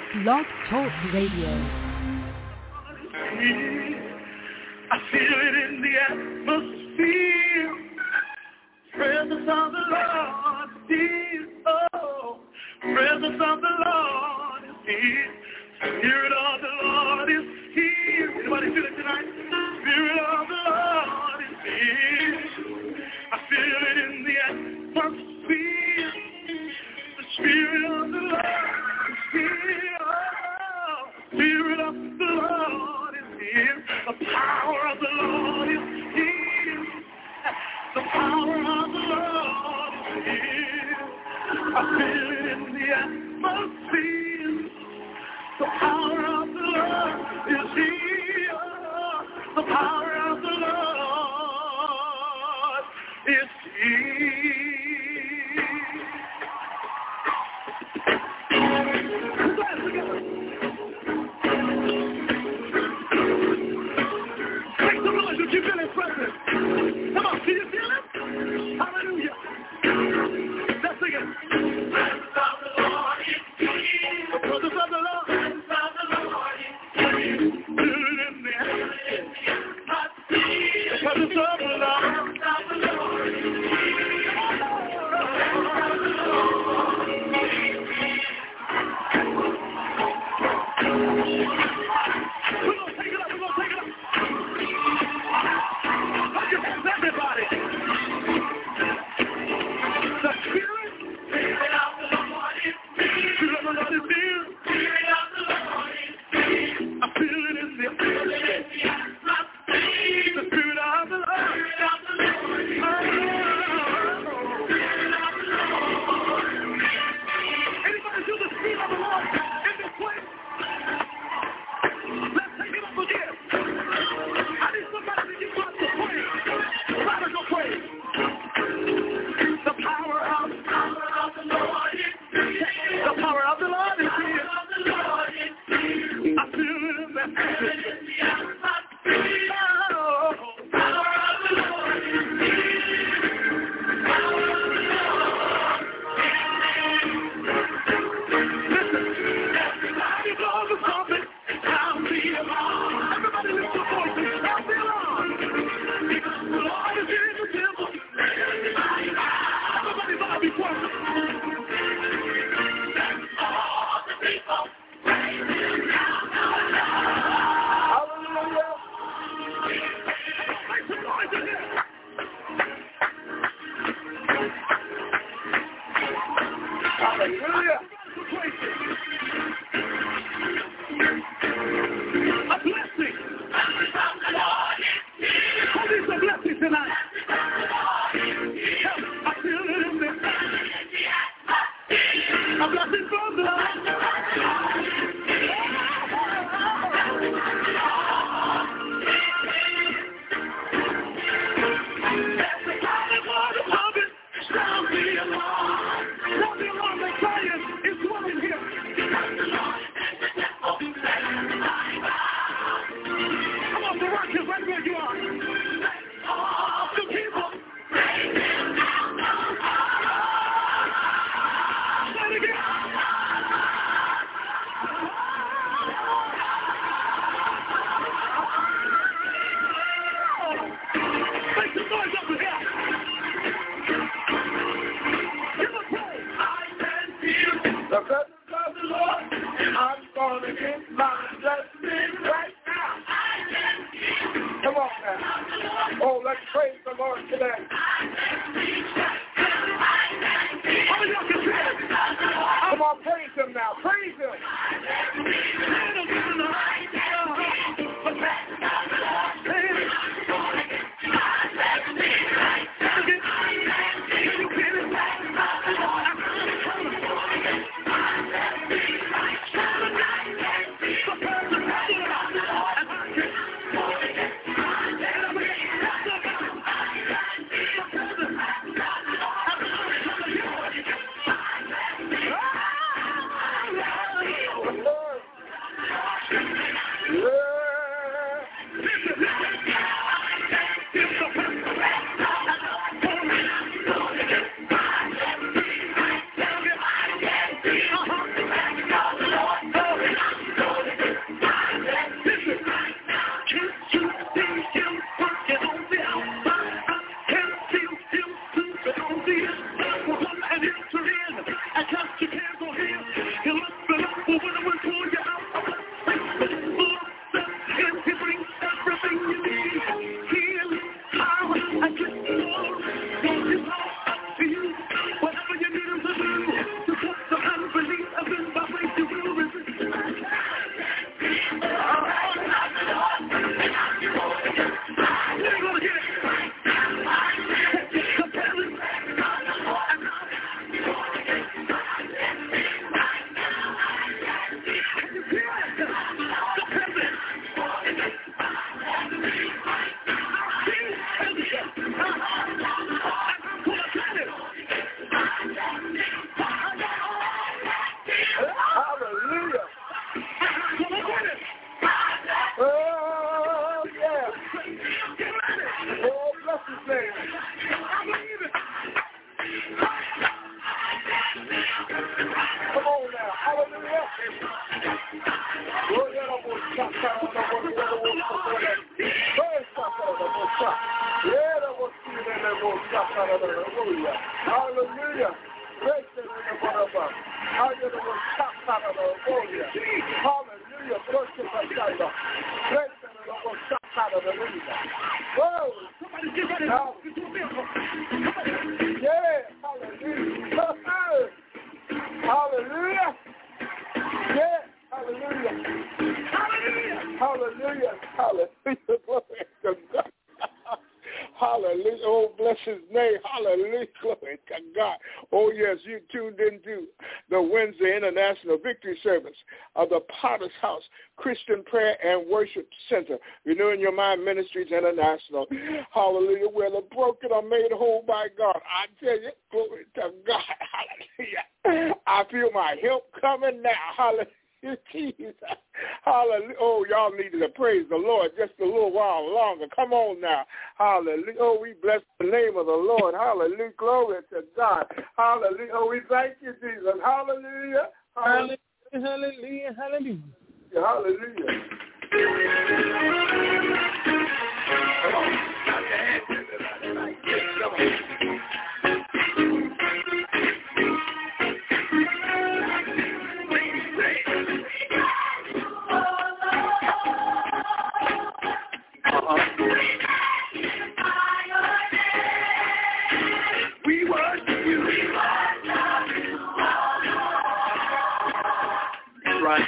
Blog Talk Radio. I feel it in the atmosphere. Presence of the Lord is here. Oh, presence of the Lord is here. Spirit of the Lord is here. Anybody feel it tonight? Spirit of the Lord is here. I feel it in the atmosphere. The Spirit of the Lord is here. Oh, Spirit of the Lord is here. The power of the Lord is here. The power of the Lord is here. I feel it in the atmosphere. The power of the Lord is here. The power of the Lord is here. Make some noise if you feel His presence. Come on, can you feel it? Hallelujah. Let's sing it. The presence of the Lord is here. The presence of the Lord. Hallelujah. Whoa, somebody get ready to do a miracle. Yeah, hallelujah. Hallelujah. Yeah, hallelujah. Hallelujah. Hallelujah. Hallelujah. Glory to God. Hallelujah. Oh, bless his name. Hallelujah. Glory to God. Oh, yes, you tuned into the Wednesday International Victory Service of the Potter's House Christian Prayer and Worship Center, Renewing Your Mind Ministries International. Hallelujah. Where the broken are made whole by God. I tell you, glory to God. Hallelujah. I feel my help coming now. Hallelujah. Jesus. Hallelujah. Oh, y'all needed to praise the Lord just a little while longer. Come on now. Hallelujah. Oh, we bless the name of the Lord. Hallelujah. Glory to God. Hallelujah. Oh, we thank you, Jesus. Hallelujah. Hallelujah. Hallelujah. Hallelujah. Hallelujah. Come on. Clap your hands, everybody. Yes, come on. We worship you. Right.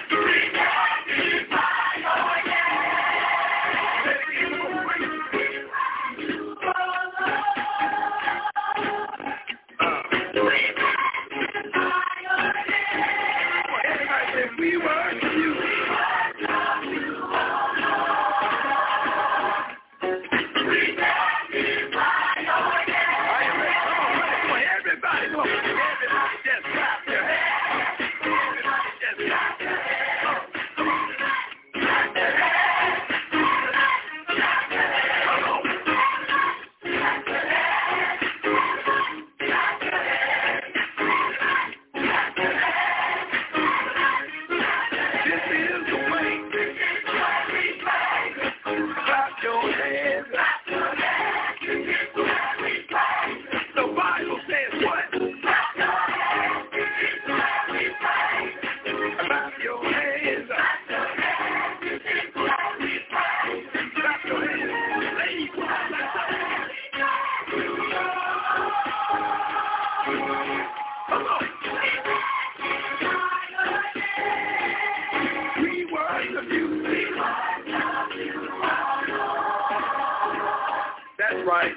We worship you. That's right.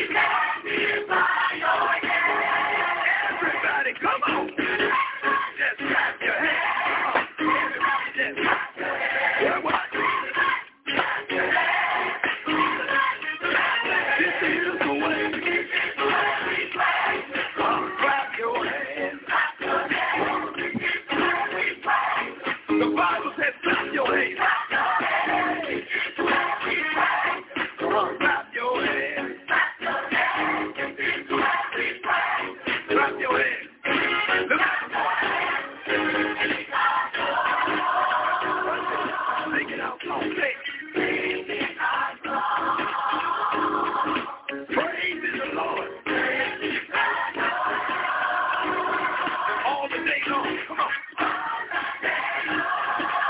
Everybody, come on. Just clap your hands. Everybody, just clap your hands. What? This is the way. Clap your hands. The Bible says clap your hands. Clap your hands. Clap your hands. Take it out. Praise the Lord. All the day long. Come on.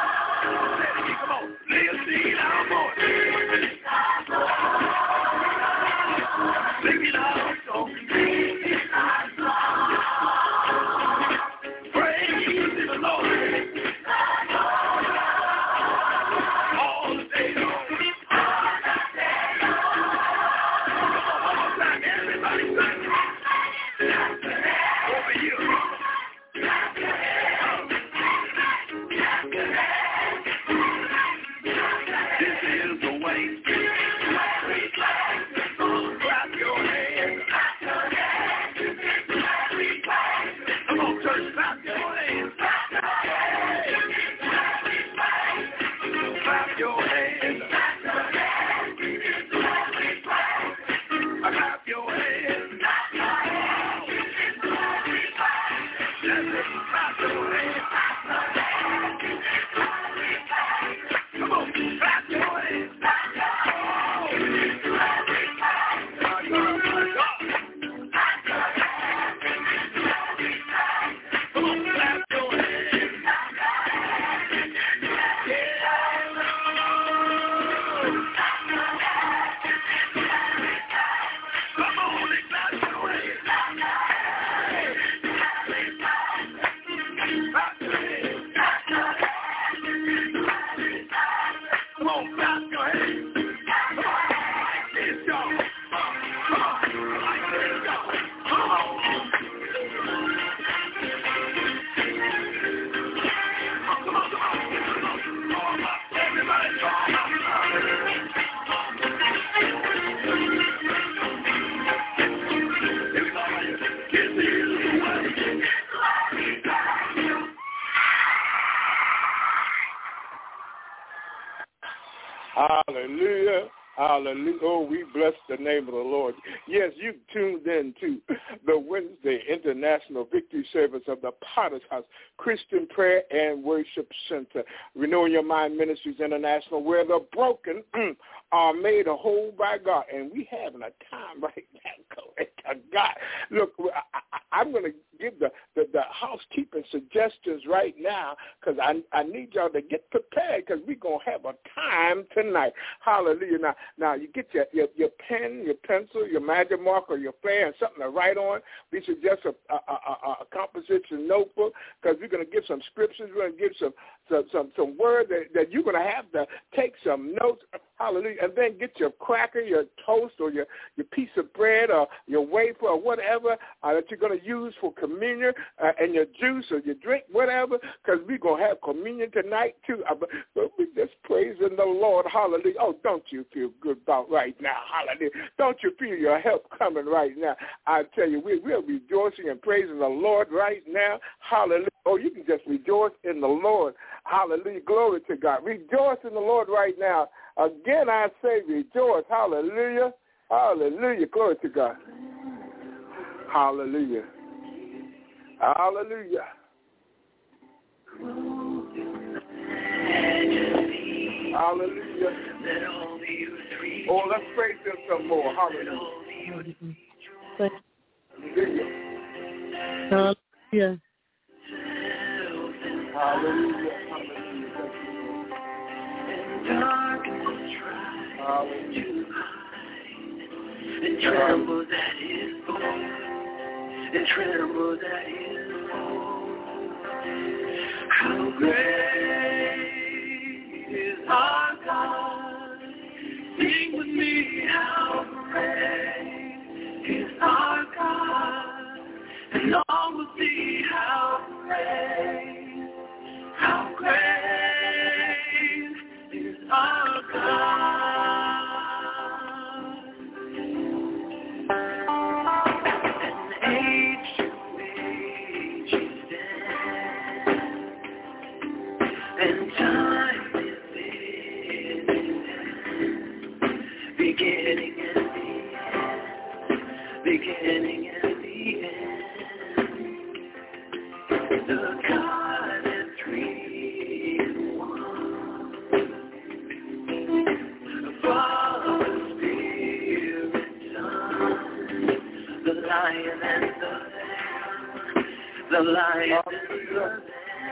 Hallelujah. Hallelujah. Oh, we bless the name of the Lord. Yes, you tuned in to the Wednesday International Victory Service of the Potter's House Christian Prayer and Worship Center, Renewing Your Mind Ministries International, where the broken are made whole by God. And we having a time right now. Glory to God. Look, I'm going to give the housekeeping suggestions right now because I need y'all to get prepared because we're going to have a time tonight. Hallelujah. Now you get your pen, your pencil, your magic marker, your flare, and something to write on. We suggest a composition notebook because we're going to give some scriptures. We're going to give some words that you're going to have to take some notes. Hallelujah. And then get your cracker, your toast, or your piece of bread or your wafer or whatever that you're going to use for communion and your juice or your drink, whatever, because we're going to have communion tonight too. But we're just praising the Lord. Hallelujah. Oh, don't you feel good about right now? Hallelujah. Don't you feel your help coming right now? I tell you, we're rejoicing and praising the Lord right now. Hallelujah. Oh, you can just rejoice in the Lord. Hallelujah. Glory to God. Rejoice in the Lord right now. Again, I say rejoice. Hallelujah. Hallelujah. Glory to God. Hallelujah. Hallelujah. Hallelujah. Oh, let's praise him some more. Hallelujah. Hallelujah. Hallelujah. Hallelujah. And tremble that is born, and tremble that is born. How great is our God? Sing with me, how great is our God? And all will see how great is our God. And time is beginning and the end. The God is 3 in 1. The Father, Spirit, Son, the Lion and the Lamb, the Lion and the Lamb.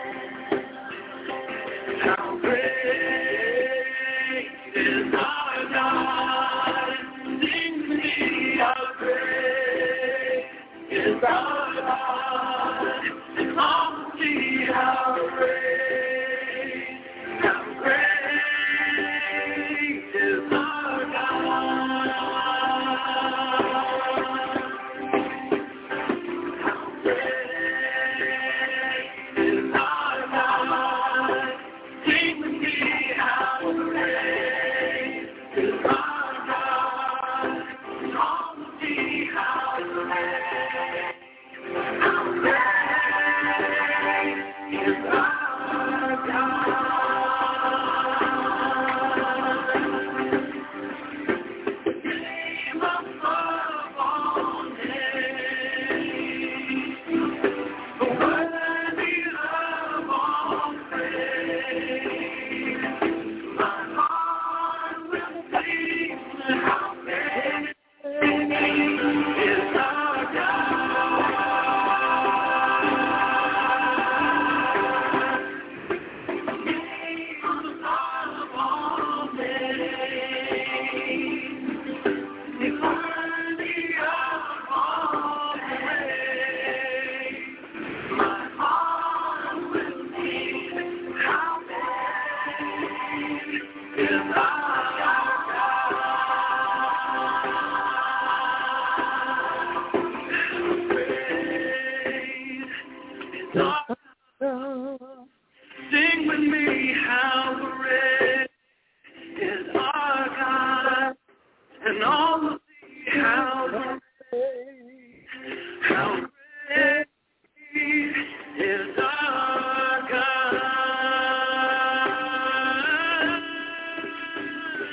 How great is our God? Sing to me, how great is our God? And all will see how great is our God. How great is our God? Sing with me, how great is our God. And all will see how great is our God. Name above all names, worthy of all praise. My heart will sing how great is our God. Name above all names, worthy of all praise. My heart will sing how great is our God. Great is our God. Sing with me, how great is our God. And all will see how great is our God.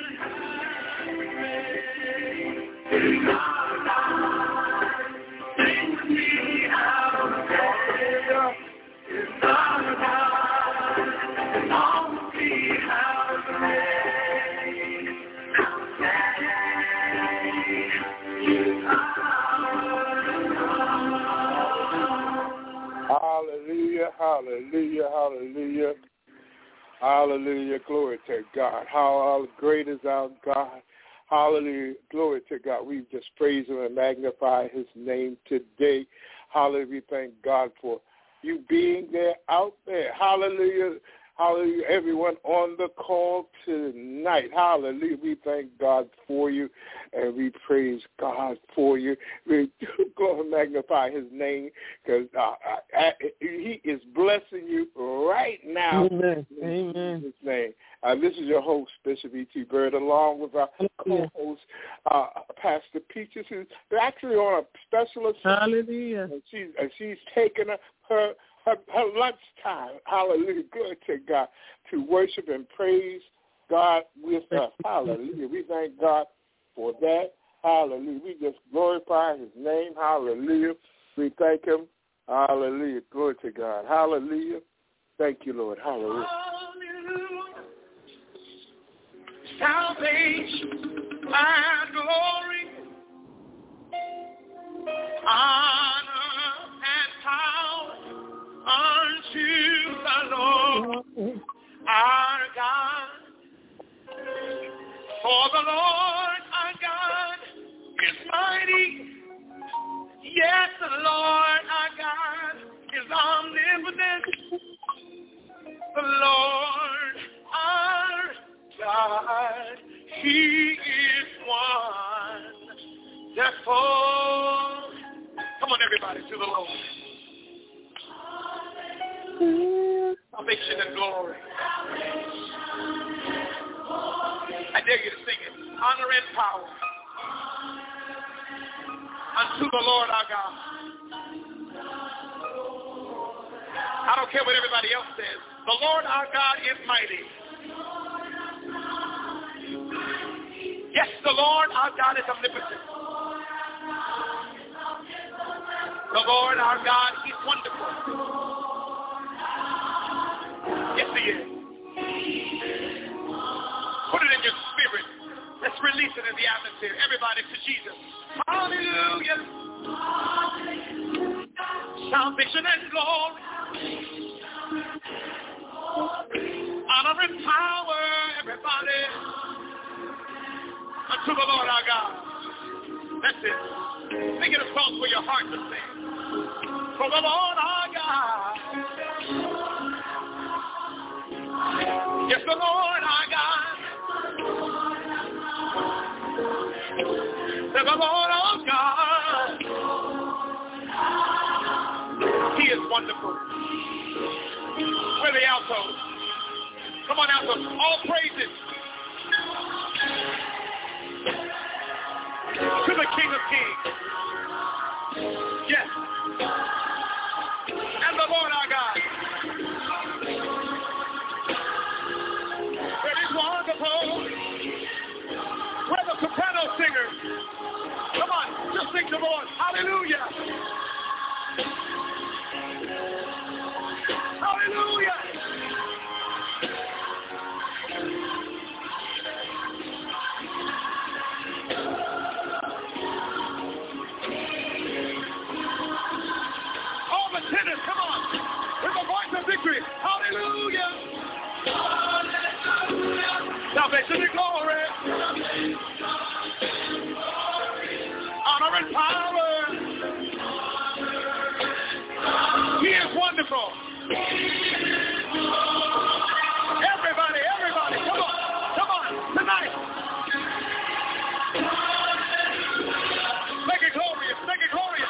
Hallelujah. Glory to God. How great is our God. Hallelujah. Glory to God. We just praise him and magnify his name today. Hallelujah. We thank God for you being there out there. Hallelujah. Hallelujah. Everyone on the call tonight. Hallelujah. We thank God for you and we praise God for you. We go and magnify his name because he is blessing you right now. Amen. In his name. This is your host, Bishop E.T. Bird, along with our co-host, Pastor Peaches, who's actually on a special assignment. Hallelujah. And she's taken her lunchtime, hallelujah, glory to God, to worship and praise God with us. Hallelujah. We thank God for that. Hallelujah. We just glorify his name. Hallelujah. We thank him. Hallelujah. Glory to God. Hallelujah. Thank you, Lord. Hallelujah. Salvation and glory, honor and power unto the Lord our God. For the Lord our God is mighty. Yes, the Lord our God is omnipotent. The Lord our God, he is wonderful. Come on, everybody, to the Lord. Salvation and glory. I dare you to sing it. Honor and power unto the Lord our God. I don't care what everybody else says. The Lord our God is mighty. Yes, the Lord our God is omnipotent. The Lord our God is wonderful. Yes, he is. Put it in your spirit. Let's release it in the atmosphere. Everybody to Jesus. Hallelujah. Salvation and glory. Honor and power, everybody. Unto the Lord our God. That's it. Sing it a song for your heart to sing. For the Lord our God. Yes, the Lord our God. The Lord our God. He is wonderful. Where the altos? Come on, altos. All praises to the King of Kings. Yes. And the Lord our God. Where he's wonderful. Where the soprano singers. Come on, just sing to the Lord. Hallelujah. Hallelujah. All the tenors, come on, with the voice of victory. Hallelujah. Salvation and glory. Honor and power. He is wonderful. Everybody, come on, tonight. Make it glorious, make it glorious.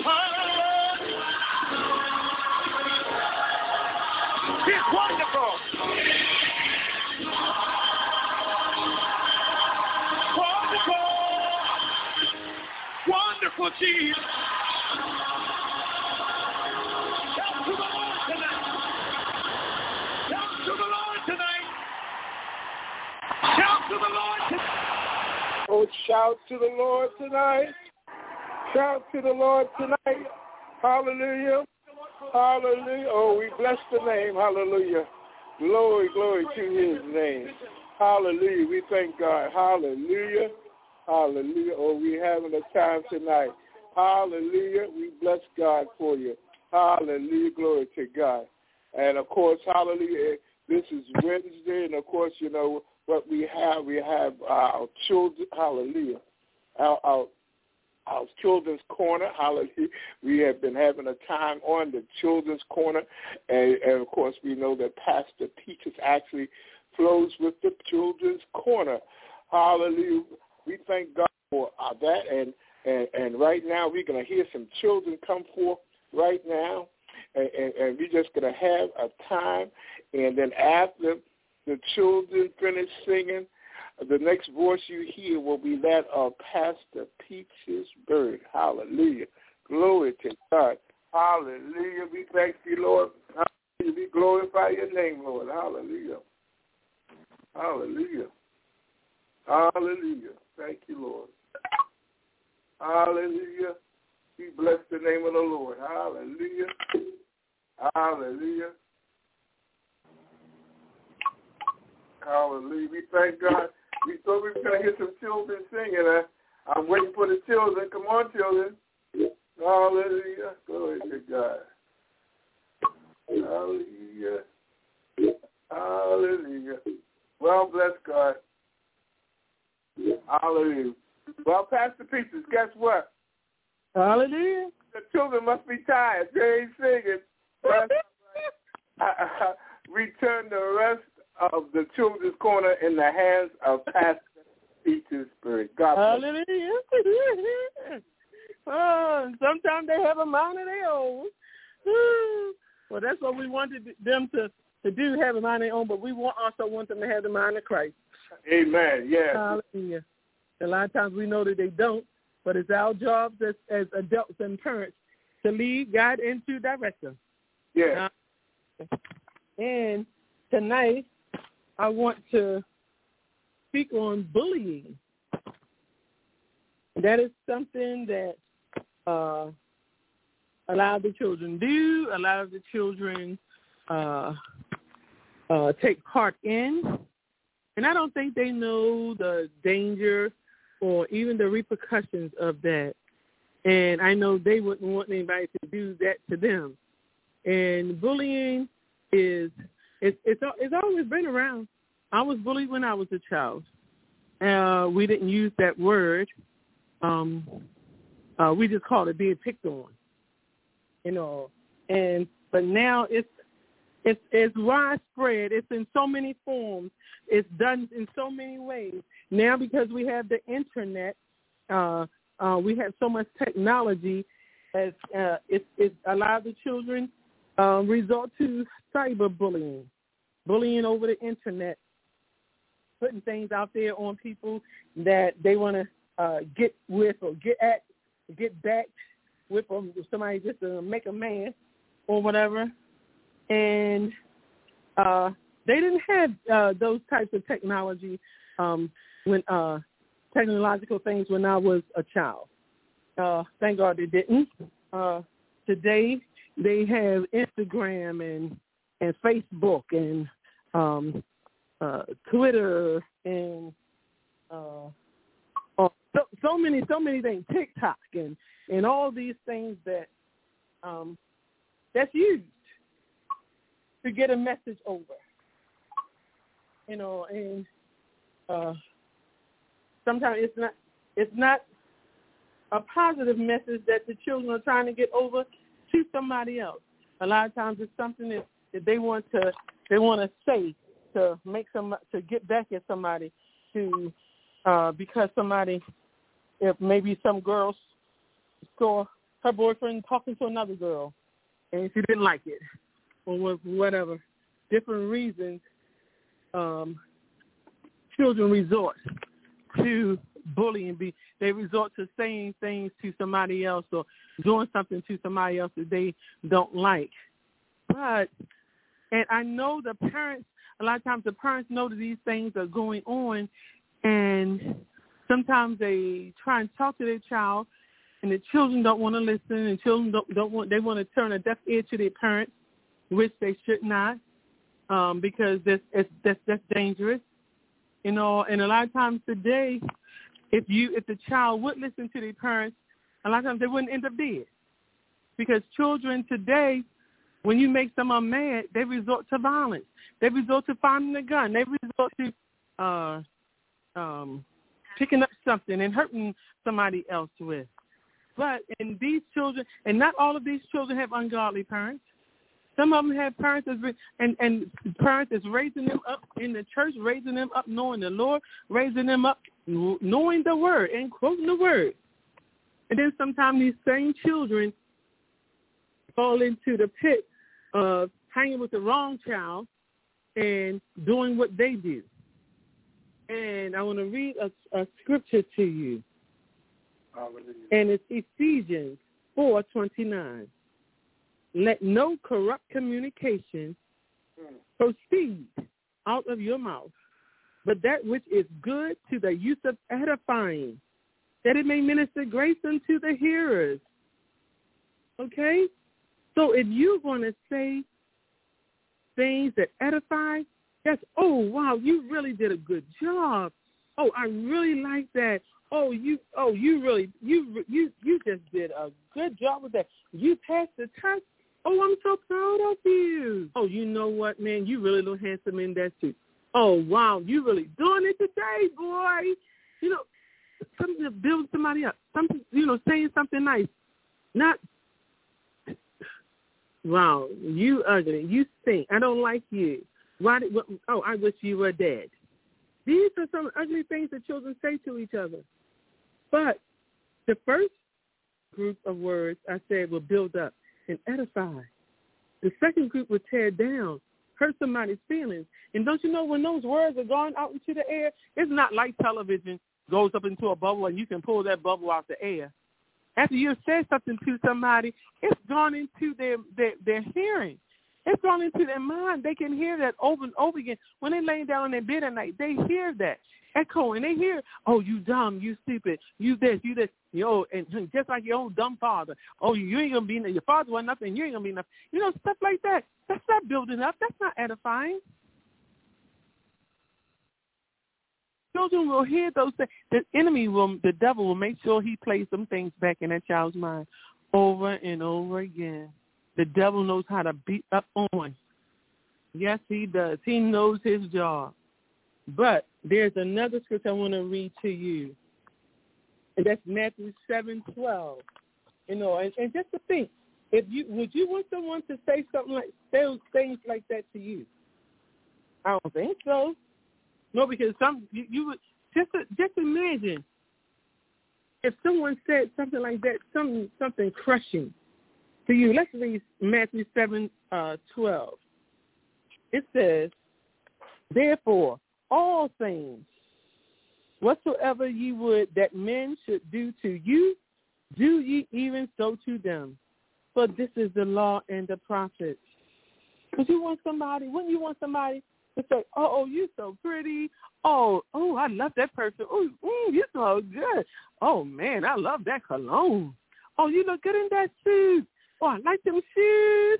He's wonderful. Wonderful. Wonderful Jesus. Shout to the Lord tonight. Shout to the Lord tonight. Shout to the Lord tonight. Oh, shout to the Lord tonight. Shout to the Lord tonight. Hallelujah. Hallelujah. Oh, we bless the name. Hallelujah. Glory, glory to his name. Hallelujah. We thank God. Hallelujah. Hallelujah. Oh, we're having a time tonight. Hallelujah. We bless God for you. Hallelujah. Glory to God. And, of course, hallelujah, this is Wednesday. And, of course, you know what we have our children. Hallelujah. Our Children's Corner, hallelujah. We have been having a time on the Children's Corner, and of course we know that Pastor Peaches actually flows with the Children's Corner, hallelujah. We thank God for that, and right now we're going to hear some children come forth right now, and we're just going to have a time, and then after the children finish singing, the next voice you hear will be that of Pastor Peaches Bird. Hallelujah. Glory to God. Hallelujah. We thank you, Lord. Hallelujah. We glorify your name, Lord. Hallelujah. Hallelujah. Hallelujah. Thank you, Lord. Hallelujah. We bless the name of the Lord. Hallelujah. Hallelujah. Hallelujah. We thank God. We thought we were going to hear some children singing. I'm waiting for the children. Come on, children. Hallelujah. Glory to God. Hallelujah. Hallelujah. Well, bless God. Hallelujah. Well, Pastor Peaches, guess what? Hallelujah. The children must be tired. They ain't singing. We turn the rest of the Children's Corner in the hands of Pastor Peaches Bird. God bless. Hallelujah. Oh, sometimes they have a mind of their own. Well, that's what we wanted them to do, have a mind of their own, but we also want them to have the mind of Christ. Amen. Yes. Hallelujah. A lot of times we know that they don't, but it's our job as adults and parents to lead, guide, and to direct them. Yes. And tonight, I want to speak on bullying. That is something that a lot of the children do, a lot of the children take part in. And I don't think they know the danger or even the repercussions of that. And I know they wouldn't want anybody to do that to them. And bullying it's always been around. I was bullied when I was a child. We didn't use that word. We just called it being picked on, you know. But now it's widespread. It's in so many forms. It's done in so many ways. Now because we have the internet, we have so much technology. It's a lot of the children resort to cyberbullying, bullying over the internet, putting things out there on people that they want to get with or get back with, or somebody just to make a man or whatever. And they didn't have those types of technology when technological things when I was a child. Thank God they didn't. Today they have Instagram and Facebook and Twitter and so many things, TikTok and all these things that that's used to get a message over. You know, and sometimes it's not a positive message that the children are trying to get over to somebody else. A lot of times it's something that they want to say to make to get back at somebody to because somebody, if maybe some girls saw her boyfriend talking to another girl, and she didn't like it, or whatever, different reasons, children resort to bullying. They resort to saying things to somebody else or doing something to somebody else that they don't like. And I know the parents, a lot of times the parents know that these things are going on, and sometimes they try and talk to their child, and the children don't want to listen, and children don't want, they want to turn a deaf ear to their parents, which they should not, because that's dangerous. You know, and a lot of times today, if the child would listen to their parents, a lot of times they wouldn't end up dead. Because children today, when you make someone mad, they resort to violence. They resort to finding a gun. They resort to picking up something and hurting somebody else with. But in these children, and not all of these children have ungodly parents. Some of them have parents and parents that's raising them up in the church, raising them up knowing the Lord, raising them up knowing the word and quoting the word. And then sometimes these same children fall into the pit of hanging with the wrong child and doing what they do. And I want to read a scripture to you. And it's Ephesians 4:29. Let no corrupt communication proceed out of your mouth, but that which is good to the use of edifying, that it may minister grace unto the hearers. Okay? So if you're going to say things that edify, that's, oh, wow, you really did a good job. Oh, I really like that. You just did a good job with that. You passed the test. Oh, I'm so proud of you. Oh, you know what, man? You really look handsome in that suit. Oh, wow, you really doing it today, boy. You know, something to build somebody up. Something, saying something nice. Not, wow, you ugly. You stink. I don't like you. I wish you were dead. These are some ugly things that children say to each other. But the first group of words I said will build up and edify. The second group will tear down, hurt somebody's feelings. And don't you know when those words are going out into the air, it's not like television goes up into a bubble and you can pull that bubble out the air. After you've said something to somebody, it's gone into their hearing. It's gone into their mind. They can hear that over and over again. When they're laying down in their bed at night, they hear that echoing. They hear, oh, you dumb, you stupid, you this, and just like your own dumb father. Oh, you ain't going to be nothing. Your father wasn't nothing. You ain't going to be nothing. Stuff like that. That's not building up. That's not edifying. Children will hear those things. The devil will make sure he plays some things back in that child's mind over and over again. The devil knows how to beat up on. Yes, he does. He knows his job. But there's another scripture I want to read to you, and that's Matthew 7:12. And just to think, would you want someone to say those things like that to you? I don't think so. No, because you would just imagine if someone said something like that, something crushing to you. Let's read Matthew 7:12. It says, therefore, all things, whatsoever ye would that men should do to you, do ye even so to them. For this is the law and the prophets. Wouldn't you want somebody to say, oh, you so pretty. Oh, I love that person. Oh, you smell good. Oh, man, I love that cologne. Oh, you look good in that suit. Oh, I like them shoes.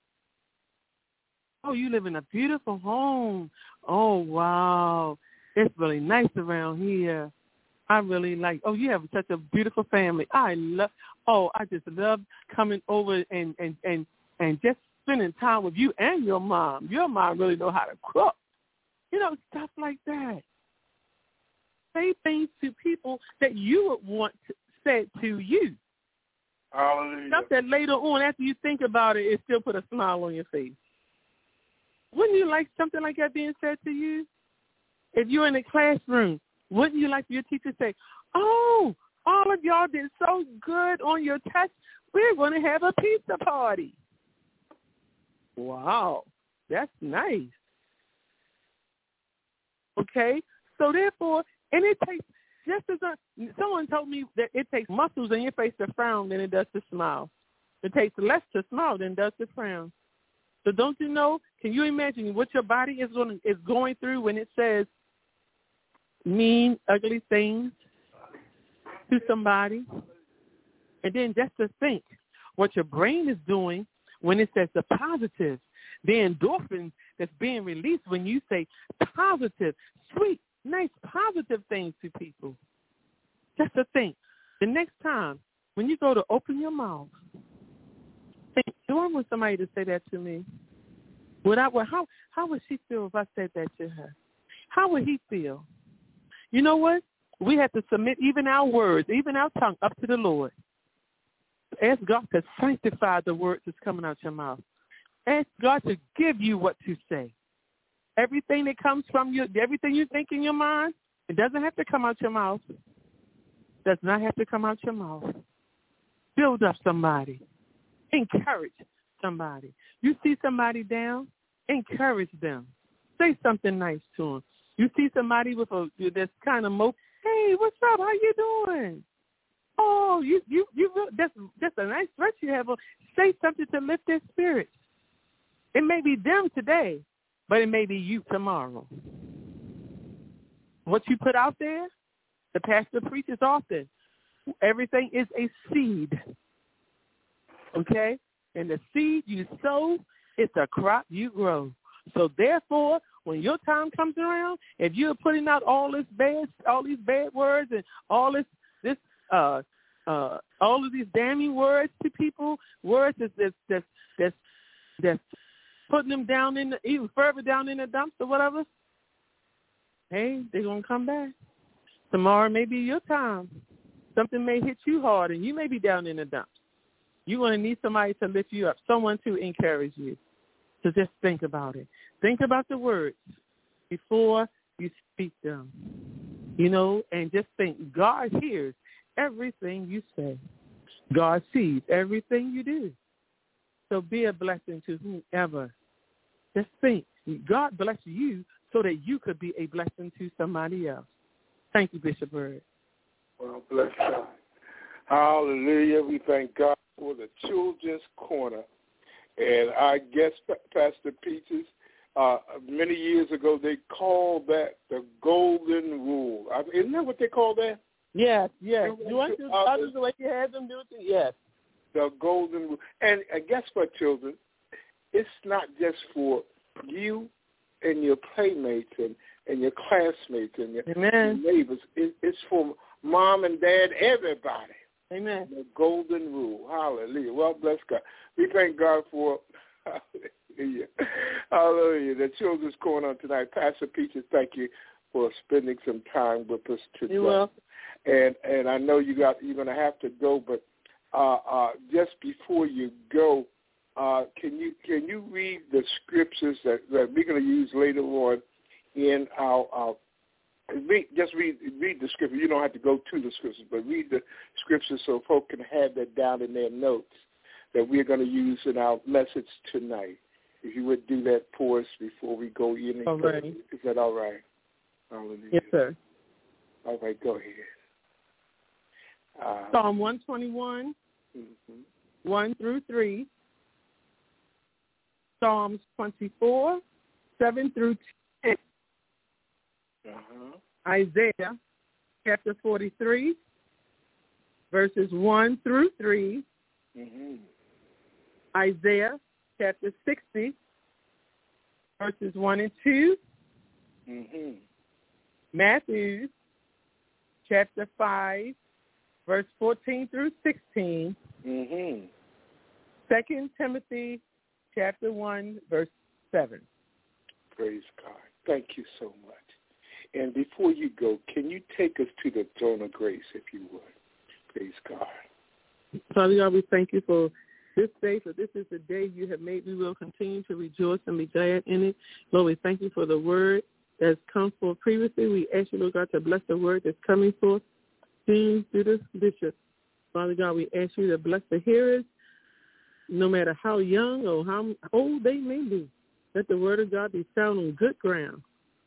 Oh, you live in a beautiful home. Oh, wow. It's really nice around here. I really like, you have such a beautiful family. I just love coming over and just spending time with you and your mom. Your mom really know how to cook. Stuff like that. Say things to people that you would want to say to you. Hallelujah. Stuff that later on, after you think about it, it still put a smile on your face. Wouldn't you like something like that being said to you? If you're in a classroom, wouldn't you like your teacher to say, oh, all of y'all did so good on your test. We're going to have a pizza party. Wow, that's nice. Okay, so therefore, and it takes just as someone told me that it takes muscles in your face to frown than it does to smile. It takes less to smile than it does to frown. So don't you know? Can you imagine what your body is going through when it says mean, ugly things to somebody? And then just to think what your brain is doing when it says the positive, the endorphins that's being released when you say positive, sweet, nice, positive things to people. Just to think, the next time when you go to open your mouth, think, do I want somebody to say that to me? How would she feel if I said that to her? How would he feel? You know what? We have to submit even our words, even our tongue up to the Lord. Ask God to sanctify the words that's coming out your mouth. Ask God to give you what to say. Everything that comes from you, everything you think in your mind, it doesn't have to come out your mouth. Does not have to come out your mouth. Build up somebody. Encourage somebody. You see somebody down, encourage them. Say something nice to them. You see somebody with this kind of hey, what's up? How you doing? Oh, that's a nice dress you have. Say something to lift their spirits. It may be them today, but it may be you tomorrow. What you put out there, the pastor preaches often. Everything is a seed. Okay? And the seed you sow, it's a crop you grow. So therefore, when your time comes around, if you're putting out all these bad words and all of these damning words to people, words that's putting them down even further down in the dumps or whatever, hey, they're gonna come back. Tomorrow may be your time. Something may hit you hard, and you may be down in the dumps. You're gonna need somebody to lift you up, someone to encourage you. So just think about it. Think about the words before you speak them, and just think God hears everything you say. God sees everything you do. So be a blessing to whomever. Just think, God bless you so that you could be a blessing to somebody else. Thank you, Bishop Bird. Well, bless God. Hallelujah. We thank God for the Children's Corner. And I guess Pastor Peaches, many years ago, they called that the Golden Rule. Isn't that what they call that? Yes. You want to others the way you had them do it? Yes. The Golden Rule. And I guess for children, it's not just for you and your playmates and your classmates and your neighbors. It's for mom and dad, everybody. Amen. The Golden Rule. Hallelujah. Well, bless God. We thank God for, hallelujah, the Children's Corner on tonight. Pastor Peaches, thank you for spending some time with us today. You're welcome. And I know you're going to have to go, but just before you go, can you read the scriptures that we're going to use later on in our read the scripture. You don't have to go to the scriptures, but read the scriptures so folk can have that down in their notes that we're going to use in our message tonight. If you would do that for us before we go in. All right. Is that all right? Hallelujah. Yes, sir. All right, go ahead. Psalm 121, 1 through 3. Psalms 24, 7 through 10. Isaiah chapter 43, verses 1 through 3. Isaiah chapter 60, verses 1 and 2. Matthew chapter 5, verse 14 through 16. 2 Timothy chapter 1, verse 7. Praise God. Thank you so much. And before you go, can you take us to the throne of grace, if you would? Praise God. Father God, we thank you for this day, for this is the day you have made. We will continue to rejoice and be glad in it. Lord, we thank you for the word that's come forth previously. We ask you, Lord God, to bless the word that's coming forth stream through the bishop. Father God, we ask you to bless the hearers, no matter how young or how old they may be. Let the word of God be found on good ground.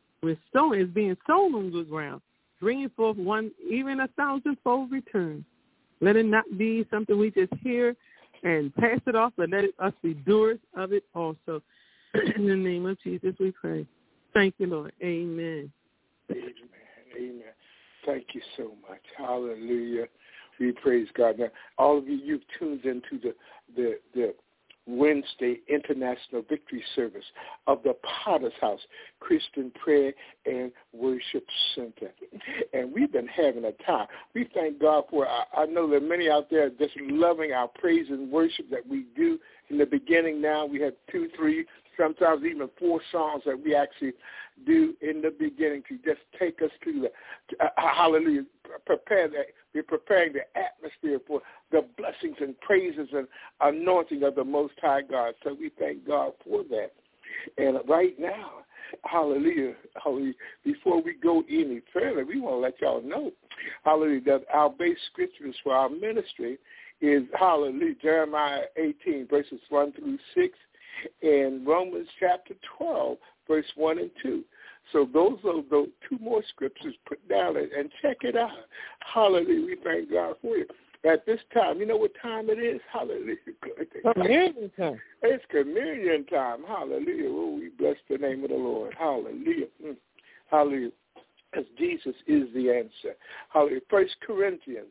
It's being sown on good ground, bringing forth even 1,000-fold return. Let it not be something we just hear and pass it off, but let us be doers of it also. In the name of Jesus, we pray. Thank you, Lord. Amen. Amen. Amen. Thank you so much. Hallelujah. We praise God. Now, all of you, you've tuned into the Wednesday International Victory Service of the Potter's House Christian Prayer and Worship Center. And we've been having a time. We thank God for I know that many out there just loving our praise and worship that we do in the beginning. Now we have 2, 3, sometimes even 4 songs that we actually do in the beginning to just take us to the hallelujah, we're preparing the atmosphere for the blessings and praises and anointing of the Most High God. So we thank God for that. And right now, hallelujah, hallelujah, before we go any further, we want to let y'all know, hallelujah, that our base scriptures for our ministry is, hallelujah, Jeremiah 18, verses 1 through 6, and Romans chapter 12, verse 1 and 2. So those are those 2 more scriptures put down and check it out. Hallelujah. We thank God for you. At this time, you know what time it is? Hallelujah. Communion time. It's communion time. Hallelujah. Oh, we bless the name of the Lord. Hallelujah. Hallelujah. As Jesus is the answer. Hallelujah. 1 Corinthians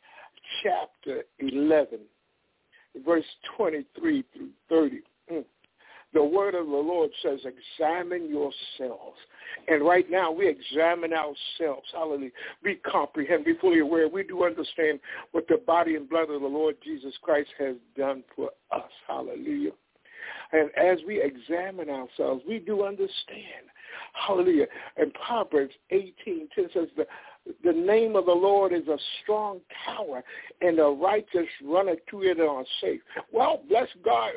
chapter 11, verse 23 through 30. The word of the Lord says, examine yourselves. And right now we examine ourselves. Hallelujah. We comprehend, be fully aware. We do understand what the body and blood of the Lord Jesus Christ has done for us. Hallelujah. And as we examine ourselves, we do understand. Hallelujah. And Proverbs 18:10 says, the name of the Lord is a strong tower, and the righteous runneth to it and are safe. Well, bless God.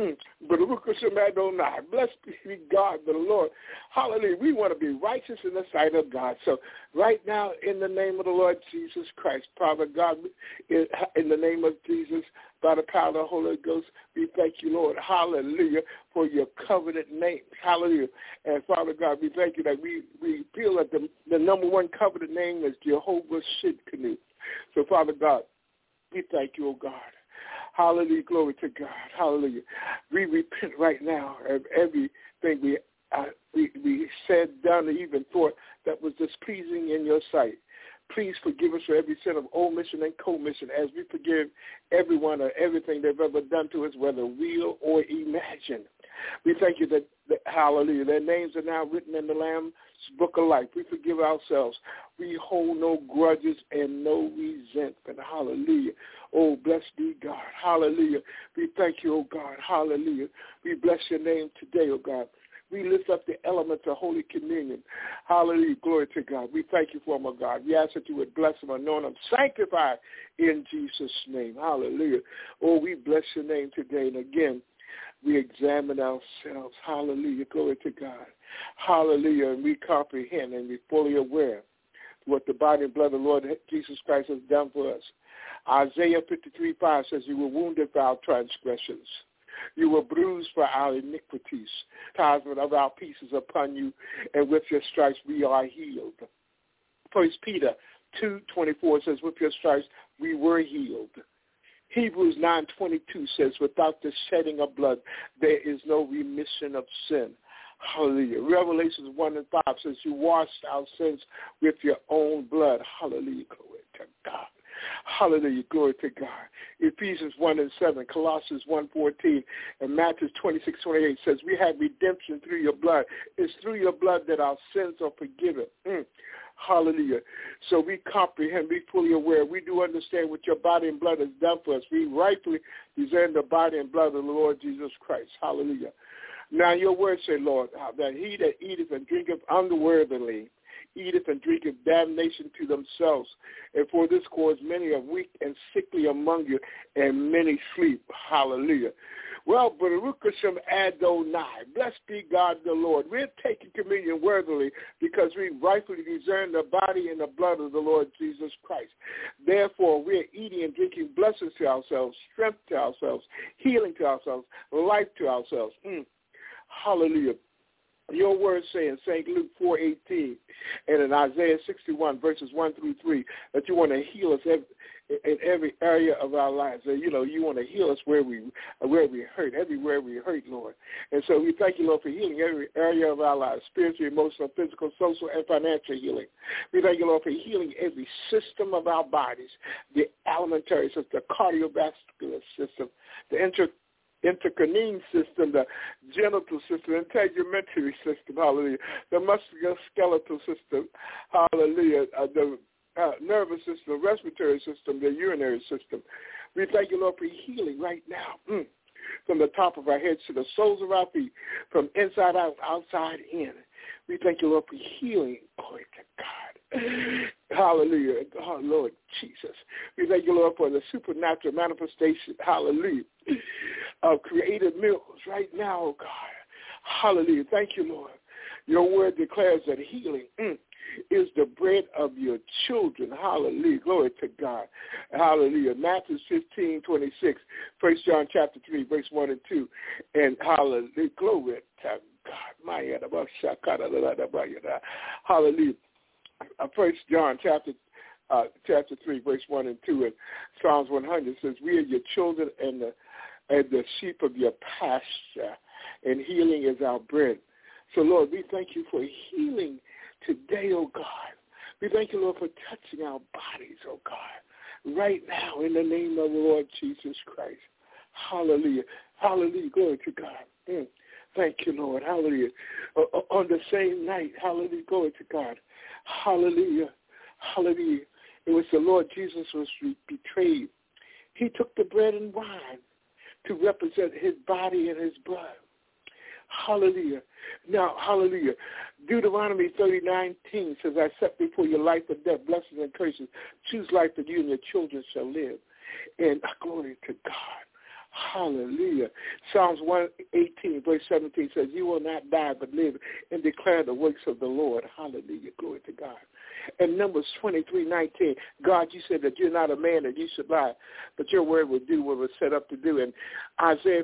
Bless be God, the Lord. Hallelujah. We want to be righteous in the sight of God. So right now, in the name of the Lord Jesus Christ, Father God, in the name of Jesus, by the power of the Holy Ghost, we thank you, Lord. Hallelujah, for your covenant name. Hallelujah. And Father God, we thank you that we feel that the number one covenant name is Jehovah Shidkenu. So, Father God, we thank you, oh God. Hallelujah, glory to God. Hallelujah. We repent right now of everything we said, done, or even thought that was displeasing in your sight. Please forgive us for every sin of omission and commission as we forgive everyone or everything they've ever done to us, whether real or imagined. We thank you that hallelujah, their names are now written in the Lamb's book of life. We forgive ourselves. We hold no grudges and no resentment. Hallelujah. Oh, blessed be God. Hallelujah. We thank you, oh God. Hallelujah. We bless your name today, oh God. We lift up the elements of Holy Communion. Hallelujah. Glory to God. We thank you for them, oh God. We ask that you would bless them, anoint them, sanctify in Jesus' name. Hallelujah. Oh, we bless your name today. And again, we examine ourselves. Hallelujah. Glory to God. Hallelujah. And we comprehend and we're fully aware what the body and blood of the Lord Jesus Christ has done for us. Isaiah 53:5 says, you were wounded for our transgressions. You were bruised for our iniquities. Chastisement of our peace is upon you, and with your stripes we are healed. 1 Peter 2:24 says, with your stripes we were healed. Hebrews 9:22 says, without the shedding of blood, there is no remission of sin. Hallelujah. Revelations 1:5 says, you washed our sins with your own blood. Hallelujah. Glory to God. Hallelujah. Glory to God. Ephesians 1:7, Colossians 1:14, and Matthew 26:28 says, we have redemption through your blood. It's through your blood that our sins are forgiven. Hallelujah. So we comprehend, be fully aware. We do understand what your body and blood has done for us. We rightfully discern the body and blood of the Lord Jesus Christ. Hallelujah. Now your word say, Lord, that he that eateth and drinketh unworthily eateth and drinketh damnation to themselves. And for this cause many are weak and sickly among you, and many sleep. Hallelujah. Well, Baruch Hashem Adonai, blessed be God the Lord. We're taking communion worthily because we rightfully discern the body and the blood of the Lord Jesus Christ. Therefore, we're eating and drinking blessings to ourselves, strength to ourselves, healing to ourselves, life to ourselves. Hallelujah. Your word saying, St. Luke 4:18, and in Isaiah 61, verses 1 through 3, that you want to heal us in every area of our lives. You want to heal us where we hurt, everywhere we hurt, Lord. And so we thank you, Lord, for healing every area of our lives, spiritual, emotional, physical, social, and financial healing. We thank you, Lord, for healing every system of our bodies, the alimentary system, the cardiovascular system, the endocrine system, the genital system, integumentary system, hallelujah, the musculoskeletal system, hallelujah, the nervous system, the respiratory system, the urinary system. We thank you, Lord, for healing right now, from the top of our heads to the soles of our feet, from inside out, outside in. We thank you, Lord, for healing. Glory to God. Hallelujah. Oh, Lord Jesus. We thank you, Lord, for the supernatural manifestation, hallelujah, of creative miracles right now, oh God. Hallelujah. Thank you, Lord. Your word declares that healing is the bread of your children. Hallelujah. Glory to God. Hallelujah. Matthew 15:26, 1 John chapter 3, verse 1 and 2. And hallelujah. Glory to God. Hallelujah. 1 John chapter 3, verse 1 and 2. And Psalms 100 says, we are your children and the sheep of your pasture, and healing is our bread. So, Lord, we thank you for healing today, oh God. We thank you, Lord, for touching our bodies, oh God, right now in the name of the Lord Jesus Christ. Hallelujah. Hallelujah. Glory to God. Thank you, Lord. Hallelujah. On the same night, hallelujah. Glory to God. Hallelujah. Hallelujah. It was the Lord Jesus was betrayed. He took the bread and wine to represent his body and his blood. Hallelujah. Now, hallelujah. Deuteronomy 30:19 says, I set before you life and death, blessings and curses. Choose life that you and your children shall live. And glory to God. Hallelujah. Psalms 118, verse 17 says, you will not die but live and declare the works of the Lord. Hallelujah. Glory to God. And Numbers 23:19, God, you said that you're not a man that you should lie, but your word will do what it was set up to do. And Isaiah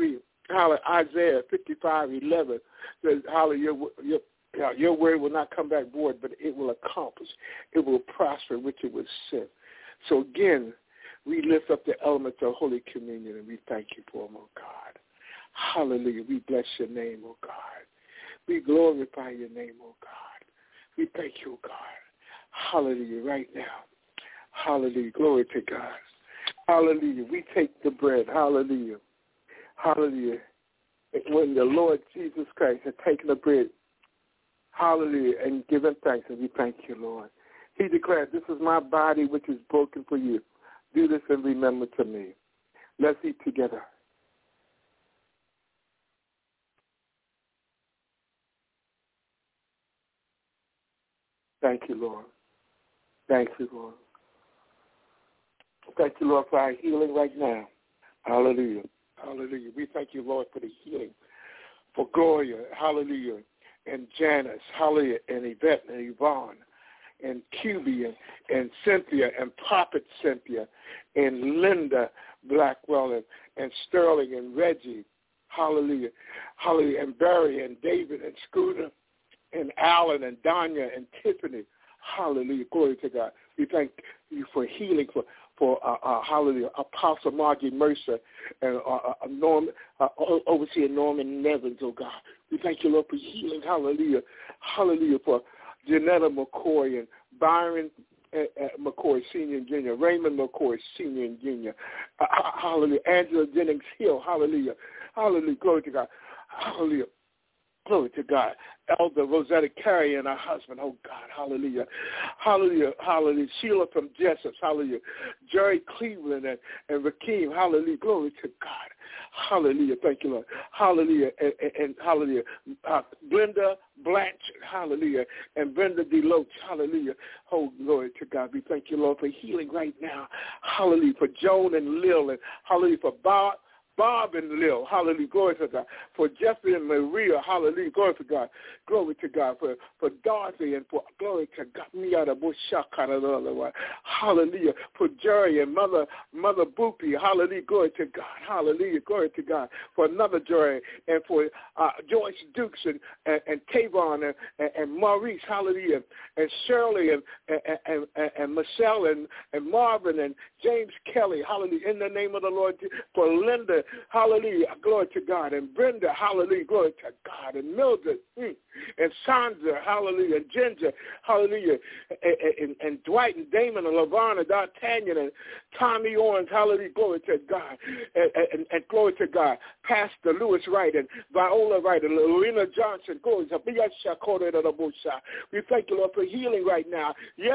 55:11 says, hallelujah, your word will not come back void, but it will accomplish. It will prosper, which it was sent. So again, we lift up the elements of Holy Communion, and we thank you for them, oh God. Hallelujah. We bless your name, oh God. We glorify your name, oh God. We thank you, oh God. Hallelujah, right now. Hallelujah. Glory to God. Hallelujah. We take the bread. Hallelujah. Hallelujah. When the Lord Jesus Christ had taken the bread, hallelujah, and given thanks, and we thank you, Lord. He declared, this is my body which is broken for you. Do this and remember to me. Let's eat together. Thank you, Lord. Thank you, Lord. Thank you, Lord, for our healing right now. Hallelujah. Hallelujah. We thank you, Lord, for the healing. For Gloria, hallelujah, and Janice, hallelujah, and Yvette and Yvonne, and QB and Cynthia and Prophet Cynthia and Linda Blackwell and Sterling and Reggie, hallelujah, hallelujah, and Barry and David and Scooter and Alan and Danya and Tiffany, hallelujah, glory to God. We thank you for healing, for hallelujah, Apostle Margie Mercer and Overseer Norman Nevins, oh God. We thank you, Lord, for healing, hallelujah, hallelujah, for Janetta McCoy and Byron McCoy, Sr. and Jr., Raymond McCoy, Sr. and Jr., hallelujah, Angela Jennings Hill, hallelujah, hallelujah, glory to God, hallelujah, Glory to God. Elder Rosetta Carey and her husband. Oh, God. Hallelujah. Hallelujah. Hallelujah. Sheila from Jessup. Hallelujah. Jerry Cleveland and Rakeem. Hallelujah. Glory to God. Hallelujah. Thank you, Lord. Hallelujah. And hallelujah. Glenda Blanchard. Hallelujah. And Brenda DeLoach. Hallelujah. Oh, glory to God. We thank you, Lord, for healing right now. Hallelujah. For Joan and Lil. And hallelujah. For Bob and Lil, hallelujah, glory to God. For Jeffrey and Maria, hallelujah, glory to God. Glory to God. For Dorothy and for, glory to God. Hallelujah. For Jerry and Mother Boopy, hallelujah, glory to God. Hallelujah, glory to God. For another Jerry and for Joyce Dukes and Tavon and Maurice, hallelujah, and Shirley and Michelle and Marvin and James Kelly, hallelujah, in the name of the Lord. For Linda, hallelujah, glory to God. And Brenda, hallelujah, glory to God. And Mildred, and Sandra, hallelujah, and Ginger, hallelujah, and Dwight and Damon and LaVon and D'Artagnan and Tommy Owens, hallelujah, glory to God. And glory to God. Pastor Lewis Wright and Viola Wright and Lorena Johnson, glory to God. We thank you, Lord, for healing right now.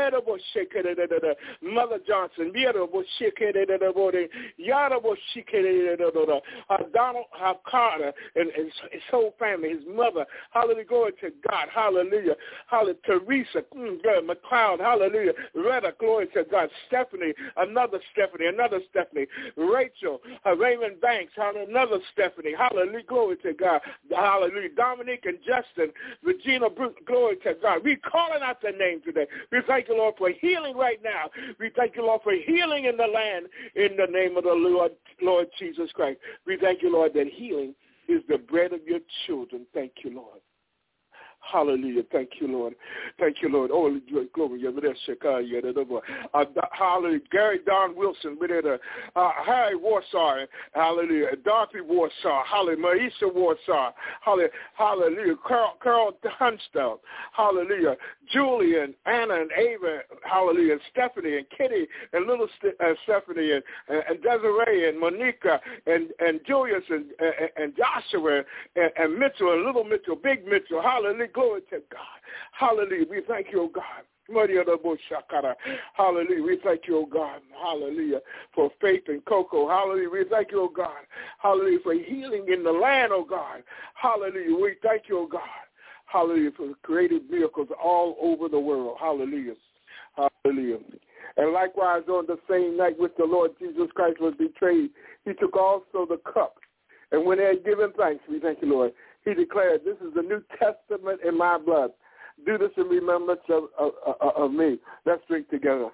Mother Johnson, Donald Carter and his whole family, his mother, hallelujah, glory to God, hallelujah, hallelujah, Teresa, McLeod, hallelujah, Retta, glory to God, Stephanie, another Stephanie, Rachel, Raymond Banks, another Stephanie, hallelujah, glory to God, hallelujah, Dominique and Justin, Regina Brooke, glory to God. We're calling out their name today. We thank you, Lord, for healing right now. We thank you, Lord, for healing in the land in the name of the Lord Jesus Christ. We thank you, Lord, that healing is the bread of your children. Thank you, Lord. Hallelujah. Thank you, Lord. Thank you, Lord. Oh, glory. Hallelujah. Gary Don Wilson. Harry Warsaw. Hallelujah. Dorothy Warsaw. Hallelujah. Marisa Warsaw. Hallelujah. Carl Dunstall. Hallelujah. Julian, Anna, and Ava. Hallelujah. And Stephanie and Kitty and little Stephanie and Desiree and Monica and Julius and Joshua and Mitchell and little Mitchell, big Mitchell. Hallelujah. Glory to God. Hallelujah. We thank you, oh God. Hallelujah. We thank you, oh God. Hallelujah. For Faith and Coco. Hallelujah. We thank you, oh God. Hallelujah. For healing in the land, oh God. Hallelujah. We thank you, oh God. Hallelujah. For creative miracles all over the world. Hallelujah. Hallelujah. And likewise, on the same night which the Lord Jesus Christ was betrayed, he took also the cup. And when they had given thanks, we thank you, Lord, he declared, this is the New Testament in my blood. Do this in remembrance of me. Let's drink together.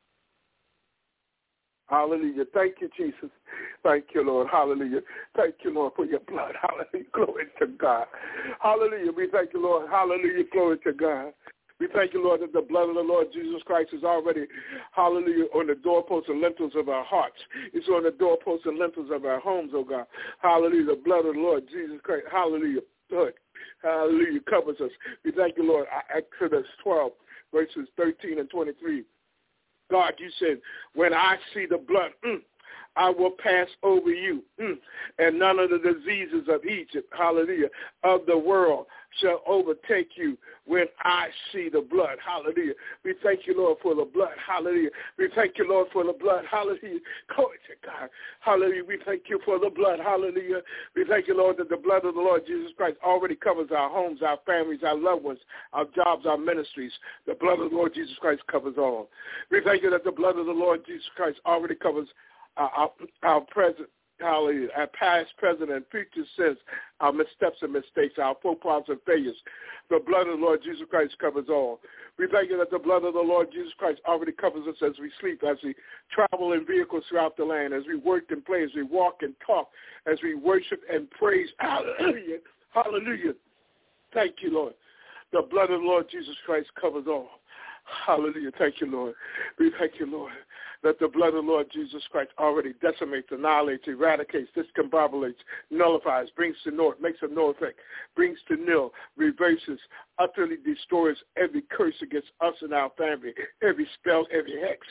Hallelujah. Thank you, Jesus. Thank you, Lord. Hallelujah. Thank you, Lord, for your blood. Hallelujah. Glory to God. Hallelujah. We thank you, Lord. Hallelujah. Glory to God. We thank you, Lord, that the blood of the Lord Jesus Christ is already, hallelujah, on the doorposts and lintels of our hearts. It's on the doorposts and lintels of our homes, oh God. Hallelujah, the blood of the Lord Jesus Christ. Hallelujah. Good. Hallelujah, covers us. We thank you, Lord. Exodus 12, verses 13 and 23. God, you said, when I see the blood, I will pass over you, and none of the diseases of Egypt, hallelujah, of the world shall overtake you when I see the blood, hallelujah. We thank you, Lord, for the blood, hallelujah. We thank you, Lord, for the blood, hallelujah. Glory to God, hallelujah. We thank you for the blood, hallelujah. We thank you, Lord, that the blood of the Lord Jesus Christ already covers our homes, our families, our loved ones, our jobs, our ministries. The blood of the Lord Jesus Christ covers all. We thank you that the blood of the Lord Jesus Christ already covers our present, hallelujah, our past, present, and future sins, our missteps and mistakes, our faux pas and failures. The blood of the Lord Jesus Christ covers all. We thank you that the blood of the Lord Jesus Christ already covers us as we sleep, as we travel in vehicles throughout the land, as we work and play, as we walk and talk, as we worship and praise. Hallelujah. Hallelujah. Thank you, Lord. The blood of the Lord Jesus Christ covers all. Hallelujah. Thank you, Lord. We thank you, Lord, that the blood of the Lord Jesus Christ already decimates, annihilates, eradicates, discombobulates, nullifies, brings to naught, makes of no effect, brings to nil, reverses, utterly destroys every curse against us and our family, every spell, every hex.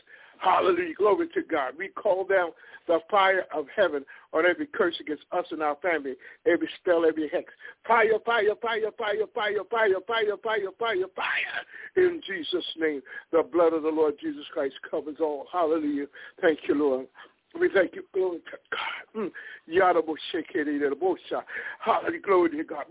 Hallelujah. Glory to God. We call down the fire of heaven on every curse against us and our family, every spell, every hex. Fire, fire, fire, fire, fire, fire, fire, fire, fire, fire. In Jesus' name, the blood of the Lord Jesus Christ covers all. Hallelujah. Thank you, Lord. We thank you. Glory to God. Hallelujah. Glory to God.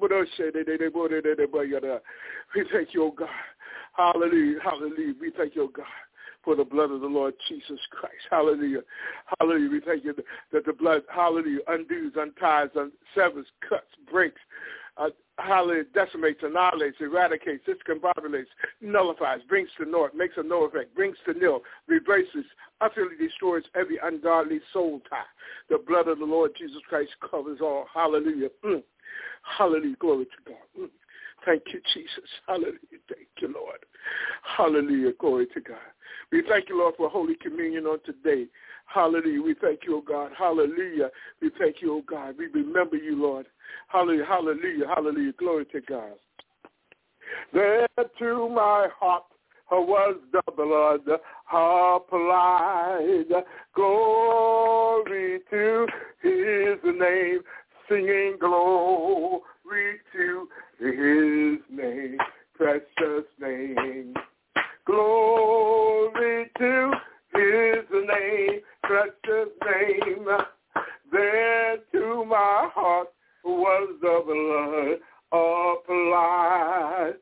We thank you, oh God. Hallelujah. Hallelujah. We thank you, oh God, for the blood of the Lord Jesus Christ. Hallelujah. Hallelujah. We thank you that the blood, hallelujah, undoes, unties, severs, cuts, breaks, hallelujah, decimates, annihilates, eradicates, discombobulates, nullifies, brings to naught, makes a no effect, brings to nil, reverses, utterly destroys every ungodly soul tie. The blood of the Lord Jesus Christ covers all. Hallelujah. Hallelujah. Glory to God. Thank you, Jesus. Hallelujah. Thank you, Lord. Hallelujah. Glory to God. We thank you, Lord, for Holy Communion on today. Hallelujah. We thank you, oh God. Hallelujah. We thank you, oh God. We remember you, Lord. Hallelujah. Hallelujah. Hallelujah. Glory to God. There to my heart was the blood applied. Glory to his name. Singing glory to his name. Precious name. Glory to his name, precious name. There to my heart was the blood applied.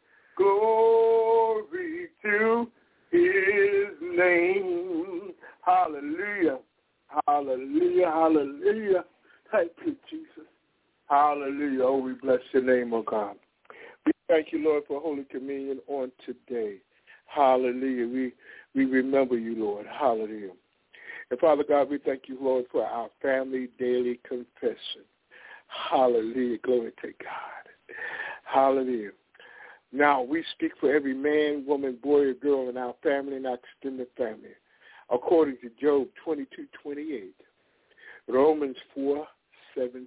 Glory to his name. Hallelujah. Hallelujah. Hallelujah. Thank you, Jesus. Hallelujah. Oh, we bless your name, oh God. We thank you, Lord, for Holy Communion on today. Hallelujah. We remember you, Lord. Hallelujah. And Father God, we thank you, Lord, for our family daily confession. Hallelujah. Glory to God. Hallelujah. Now we speak for every man, woman, boy, or girl in our family and our extended family, according to Job 22:28, Romans 4:17,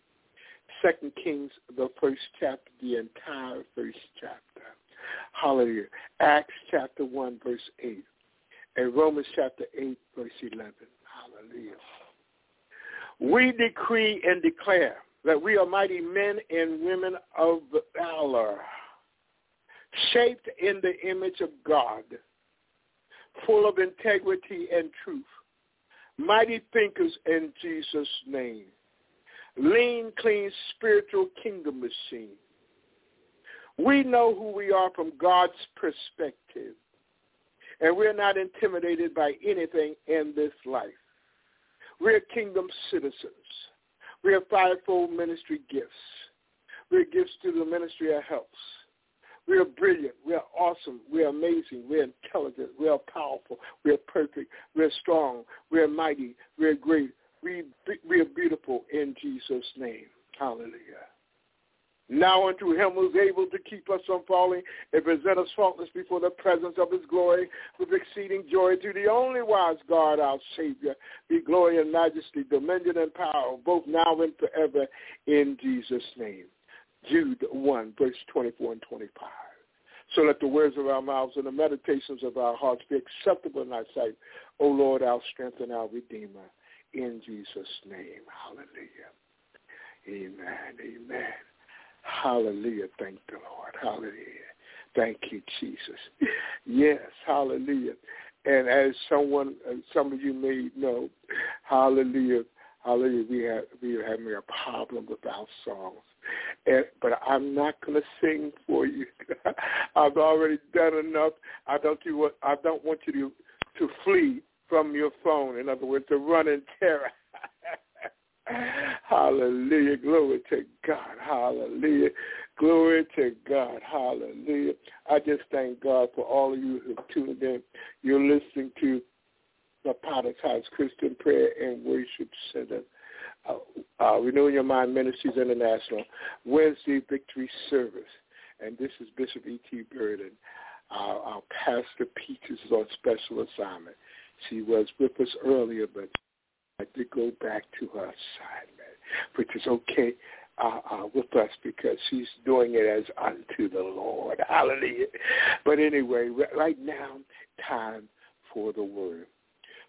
2 Kings, the first chapter, the entire first chapter. Hallelujah. Acts chapter 1, verse 8, and Romans chapter 8, verse 11. Hallelujah. We decree and declare that we are mighty men and women of valor, shaped in the image of God, full of integrity and truth, mighty thinkers in Jesus' name, lean, clean, spiritual kingdom machine. We know who we are from God's perspective, and we're not intimidated by anything in this life. We're kingdom citizens. We have fivefold ministry gifts. We're gifts to the ministry of helps. We are brilliant. We are awesome. We are amazing. We are intelligent. We are powerful. We are perfect. We are strong. We are mighty. We are great. We are beautiful in Jesus' name. Hallelujah. Now unto him who is able to keep us from falling and present us faultless before the presence of his glory with exceeding joy, to the only wise God, our Savior, be glory and majesty, dominion and power, both now and forever, in Jesus' name. Jude 1, verse 24 and 25. So let the words of our mouths and the meditations of our hearts be acceptable in thy sight, O Lord, our strength and our Redeemer, in Jesus' name. Hallelujah. Amen. Amen. Hallelujah. Thank the Lord. Hallelujah. Thank you, Jesus. Yes. Hallelujah. And as some of you may know, hallelujah, hallelujah, we are having a problem with our songs. But I'm not going to sing for you. I've already done enough. I don't want you to flee from your phone. In other words, to run in terror. Hallelujah. Glory to God. Hallelujah. Glory to God. Hallelujah. I just thank God for all of you who have tuned in. You're listening to the Potter's House Christian Prayer and Worship Center. Renewing Your Mind Ministries International, Wednesday Victory Service. And this is Bishop E.T. Burden. Our Pastor Peaches is on special assignment. She was with us earlier, but I did go back to her assignment, which is okay with us because she's doing it as unto the Lord. Hallelujah. But anyway, right now, time for the word.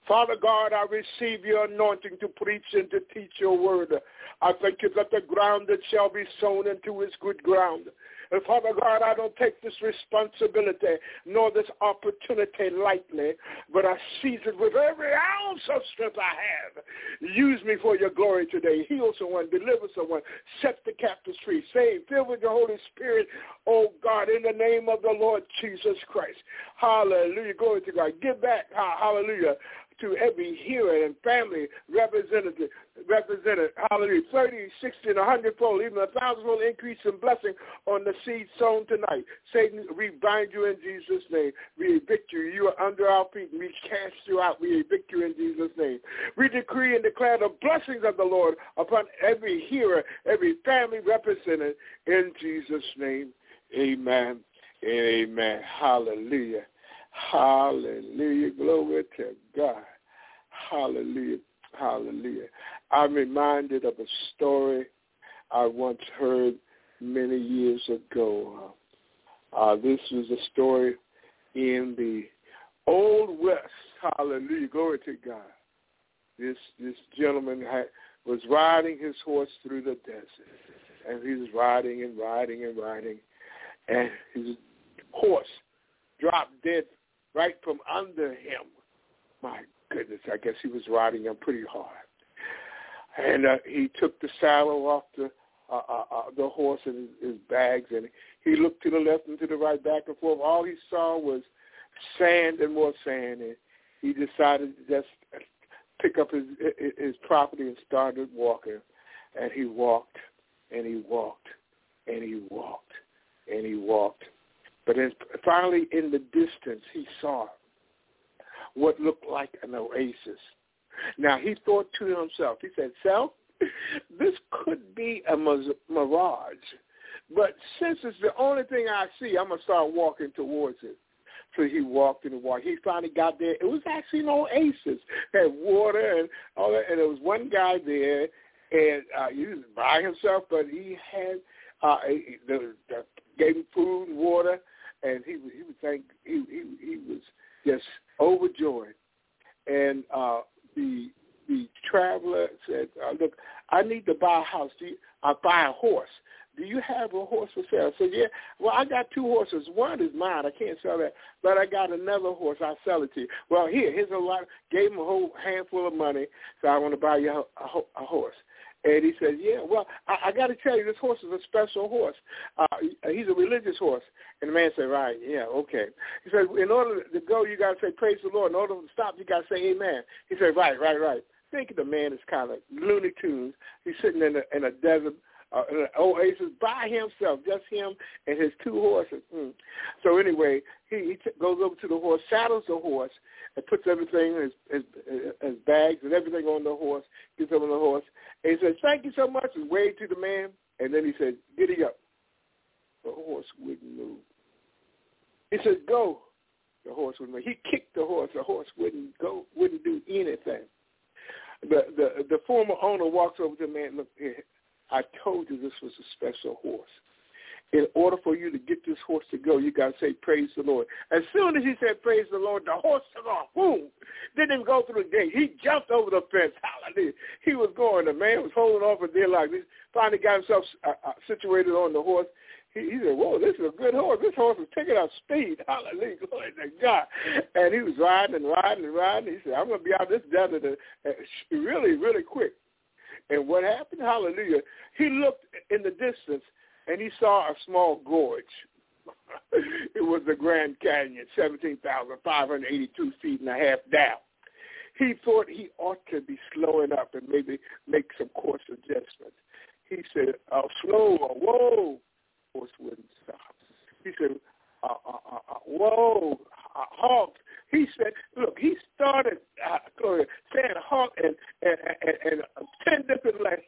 Father God, I receive your anointing to preach and to teach your word. I thank you that the ground that shall be sown into is good ground. And Father God, I don't take this responsibility nor this opportunity lightly, but I seize it with every ounce of strength I have. Use me for your glory today. Heal someone, deliver someone, set the captives free, save, fill with your Holy Spirit, oh God, in the name of the Lord Jesus Christ. Hallelujah. Glory to God. Give back, hallelujah, to every hearer and family represented, hallelujah, 30, 60, and 100-fold, even 1,000-fold increase in blessing on the seed sown tonight. Satan, we bind you in Jesus' name. We evict you. You are under our feet. We cast you out. We evict you in Jesus' name. We decree and declare the blessings of the Lord upon every hearer, every family represented in Jesus' name. Amen and amen. Hallelujah. Hallelujah. Glory to God. Hallelujah. Hallelujah. I'm reminded of a story I once heard many years ago. This was a story in the Old West. Hallelujah. Glory to God. This gentleman was riding his horse through the desert. And he was riding and riding and riding. And his horse dropped dead right from under him. My goodness, I guess he was riding him pretty hard. And he took the saddle off the horse and his bags, and he looked to the left and to the right, back and forth. All he saw was sand and more sand, and he decided to just pick up his property and started walking. And he walked, and he walked, and he walked, and he walked. But then finally in the distance, he saw what looked like an oasis. Now, he thought to himself, he said, self, this could be a mirage. But since it's the only thing I see, I'm going to start walking towards it. So he walked and walked. He finally got there. It was actually an oasis. It had water and all that. And there was one guy there, and he was by himself, but he had gave him food and water. And he was just overjoyed. And the traveler said, look, I need to buy a house. Buy a horse. Do you have a horse for sale? I said, yeah. Well, I got two horses. One is mine. I can't sell that. But I got another horse. I'll sell it to you. Well, here's a lot. Gave him a whole handful of money. So I want to buy you a horse. And he said, yeah, well, I got to tell you, this horse is a special horse. He's a religious horse. And the man said, right, yeah, okay. He said, in order to go, you got to say, praise the Lord. In order to stop, you got to say, amen. He said, right. Think of the man is kind of Looney Tunes. He's sitting in a desert, in an oasis by himself, just him and his two horses. So anyway, he goes over to the horse, saddles the horse, and puts everything, his bags and everything on the horse, gets up on the horse. And he says, thank you so much, and waved to the man. And then he said, giddy up. The horse wouldn't move. He said, go. The horse wouldn't move. He kicked the horse. The horse wouldn't go, wouldn't do anything. The former owner walks over to the man, look here, I told you this was a special horse. In order for you to get this horse to go, you got to say, praise the Lord. As soon as he said, praise the Lord, the horse took off. Boom. Didn't even go through the gate. He jumped over the fence. Hallelujah. He was going. The man was holding on for dear life. He finally got himself situated on the horse. He said, whoa, this is a good horse. This horse is picking up speed. Hallelujah. Glory to God. And he was riding and riding and riding. He said, I'm going to be out of this desert really, really quick. And what happened? Hallelujah. He looked in the distance, and he saw a small gorge. It was the Grand Canyon, 17,582 feet and a half down. He thought he ought to be slowing up and maybe make some course adjustments. He said, slow, whoa. Horse wouldn't stop. He said, whoa, halt. He said, look, he started saying halt and 10 different languages.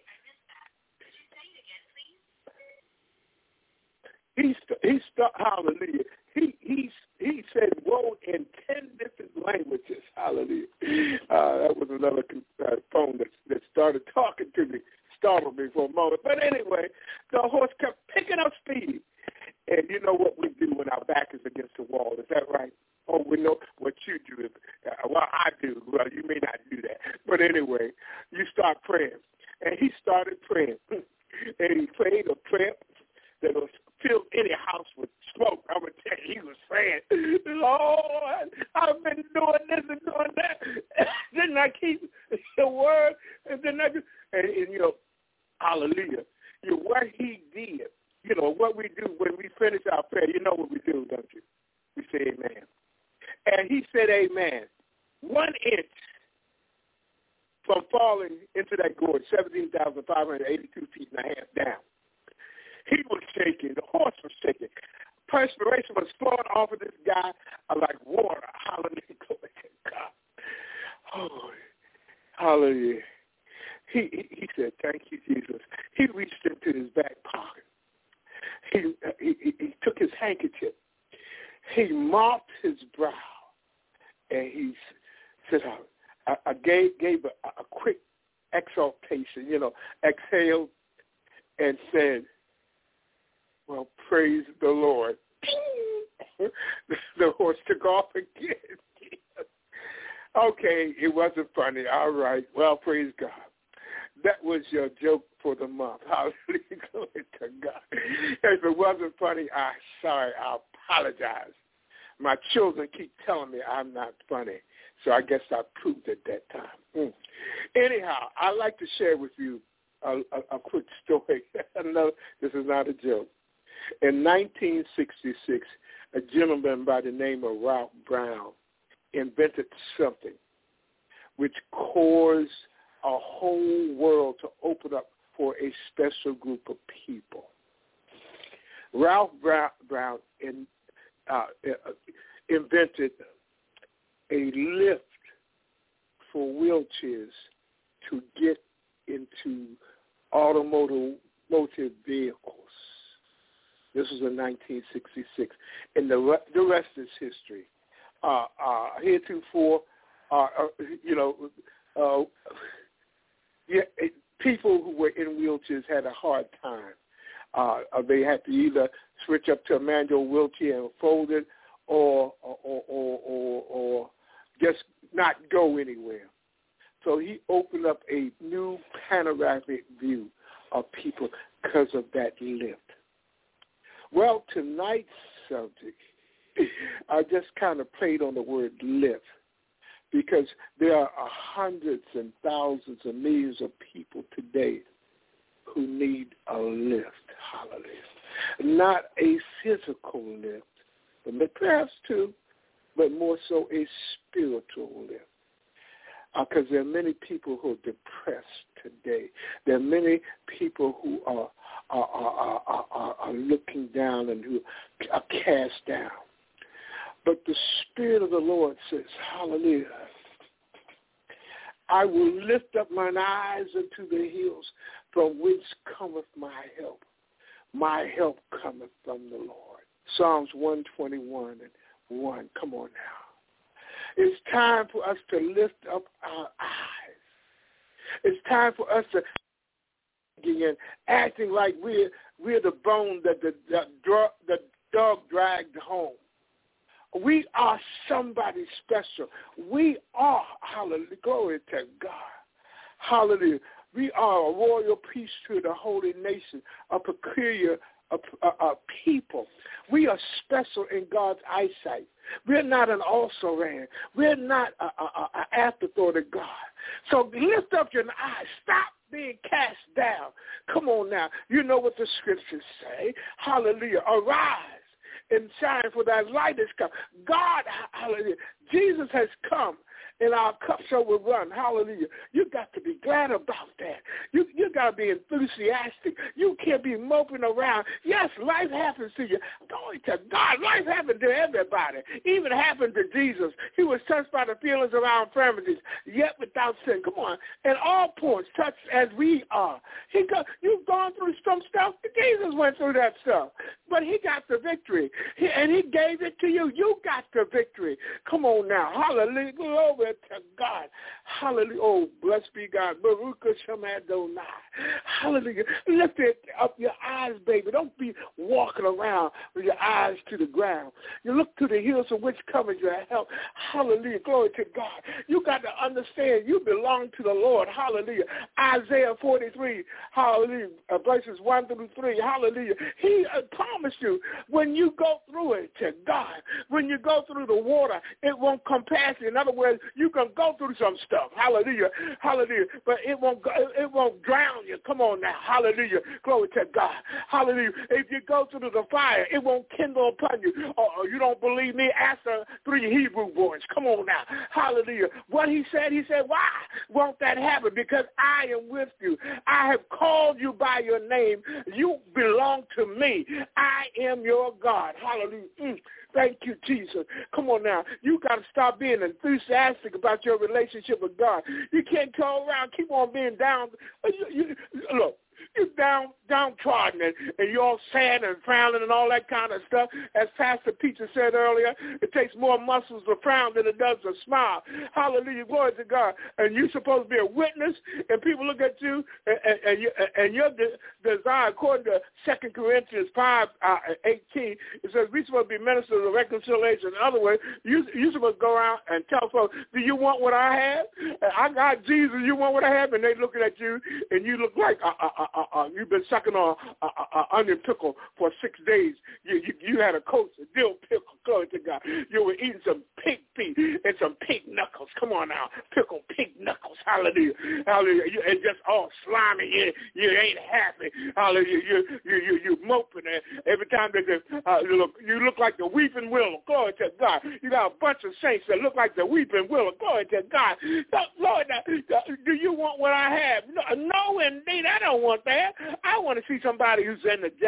Hallelujah. He said whoa in 10 different languages. Hallelujah. That was another phone that started talking to me. Startled me for a moment. But anyway, the horse kept picking up speed. And you know what we do when our back is against the wall. Is that right? Oh, we know what you do. Well, I do. Well, you may not do that. But anyway, you start praying. And he started praying. And he prayed a prayer that will fill any house with smoke. I'm going to tell you, he was praying, Lord, I've been doing this and doing that. Didn't I keep the word? And then hallelujah. What he did, what we do when we finish our prayer, you know what we do, don't you? We say amen. And he said amen. 1 inch from falling into that gorge, 17,582 feet and a half down. He was shaking. The horse was shaking. Perspiration was flowing off of this guy like water. Hallelujah. Glory to God. Oh, hallelujah. He said, thank you, Jesus. He reached into his back pocket. He took his handkerchief. He mopped his brow. And he said, I gave a quick exaltation, exhaled and said, well, praise the Lord. The horse took off again. Okay, it wasn't funny. All right. Well, praise God. That was your joke for the month. Hallelujah. Glory to God. If it wasn't funny, I'm sorry. I apologize. My children keep telling me I'm not funny, so I guess I proved it that time. Anyhow, I'd like to share with you a quick story. No, this is not a joke. In 1966, a gentleman by the name of Ralph Brown invented something which caused a whole world to open up for a special group of people. Ralph Brown invented a lift for wheelchairs to get into automotive vehicles. This was in 1966, and the rest is history. Heretofore, people who were in wheelchairs had a hard time. They had to either switch up to a manual wheelchair and fold it, or just not go anywhere. So he opened up a new panoramic view of people because of that lift. Well, tonight's subject, I just kind of played on the word lift because there are hundreds and thousands and millions of people today who need a lift. Hallelujah. Not a physical lift, but perhaps too, but more so a spiritual lift. Because there are many people who are depressed today. There are many people who are looking down and who are cast down. But the Spirit of the Lord says, hallelujah, I will lift up mine eyes unto the hills, from whence cometh my help. My help cometh from the Lord. Psalms 121 and 1. Come on now. It's time for us to lift up our eyes. It's time for us to begin acting like we're the bone that the dog dragged home. We are somebody special. We are, hallelujah, glory to God. Hallelujah. We are a royal priesthood, a holy nation, a peculiar people. We are special in God's eyesight. We're not an also-ran. We're not an afterthought of God. So lift up your eyes. Stop being cast down. Come on now. You know what the scriptures say. Hallelujah. Arise and shine, for thy light is come. God, hallelujah. Jesus has come, and our cup shall run. Hallelujah. You got to be glad about that. You got to be enthusiastic. You can't be moping around. Yes, life happens to you. Glory to God. Life happened to everybody. Even happened to Jesus. He was touched by the feelings of our infirmities, yet without sin. Come on. And all points, touched as we are. You've gone through some stuff. Jesus went through that stuff. But he got the victory. And he gave it to you. You got the victory. Come on now. Hallelujah. Glory to God. Hallelujah. Oh, blessed be God. Baruch Hashem Adonai. Hallelujah. Lift up your eyes, baby. Don't be walking around with your eyes to the ground. You look to the hills from which covers your help. Hallelujah. Glory to God. You got to understand you belong to the Lord. Hallelujah. Isaiah 43, hallelujah, verses 1 through 3. Hallelujah. He promised you when you go through it to God, when you go through the water, it won't come past you. In other words, you can go through some stuff. Hallelujah. Hallelujah. But it won't drown you. Come on now. Hallelujah. Glory to God. Hallelujah. If you go through the fire, it won't kindle upon you. Or you don't believe me? Ask the 3 Hebrew boys. Come on now. Hallelujah. What he said, why won't that happen? Because I am with you. I have called you by your name. You belong to me. I am your God. Hallelujah. Thank you, Jesus. Come on now. You got to stop being enthusiastic about your relationship with God. You can't go around, keep on being down. Look. You're downtrodden and you're all sad and frowning and all that kind of stuff. As Pastor Peter said earlier, it takes more muscles to frown than it does to smile. Hallelujah, glory to God. And you're supposed to be a witness, and people look at you, and your desire, according to 2 Corinthians 5:18, it says we're supposed to be ministers of reconciliation. In other words, you're supposed to go around and tell folks, do you want what I have? I got Jesus, you want what I have? And they're looking at you, and you look like you've been sucking on onion pickle for 6 days. You had a coat of dill pickle. Glory to God. You were eating some pig feet and some pig knuckles. Come on now, pickled pig knuckles. Hallelujah, hallelujah. And just all slimy. You ain't happy. Hallelujah. You moping. Every time they you look like the weeping willow. Glory to God. You got a bunch of saints that look like the weeping willow. Glory to God. Lord, do you want what I have? No, indeed, I don't want that. I want to see somebody who's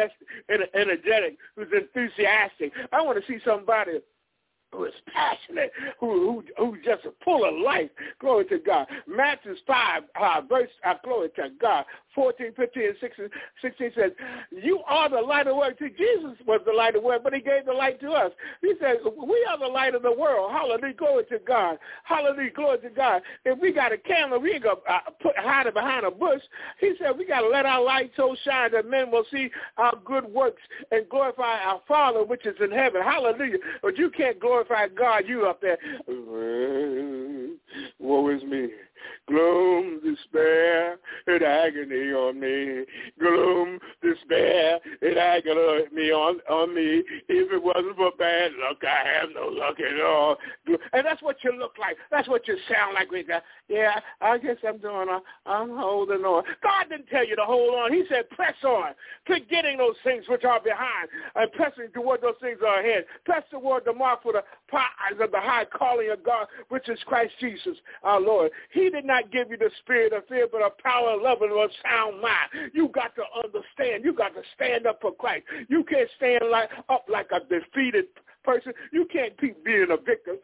energetic, who's enthusiastic. I want to see somebody who is passionate, who just full of life. Glory to God. Matthew 5, verse, glory to God, 14, 15, and 16 says, you are the light of the world. See, Jesus was the light of the world, but he gave the light to us. He said, we are the light of the world. Hallelujah, glory to God. Hallelujah, glory to God. If we got a candle, we ain't going to hide it behind a bush. He said, we got to let our light so shine that men will see our good works and glorify our Father which is in heaven. Hallelujah. But you can't glorify God, you up there. Woe is me. Gloom, despair, and agony on me. Gloom, despair, and agony on me. If it wasn't for bad luck, I have no luck at all. And that's what you look like. That's what you sound like. Yeah, I guess I'm holding on. God didn't tell you to hold on. He said press on, forgetting those things which are behind, and pressing toward those things that are ahead. Press toward the mark for the prize of the high calling of God, which is Christ Jesus, our Lord. He did not give you the spirit of fear, but a power, love, and a sound mind. You got to understand. You got to stand up for Christ. You can't stand up like a defeated person. You can't keep being a victim.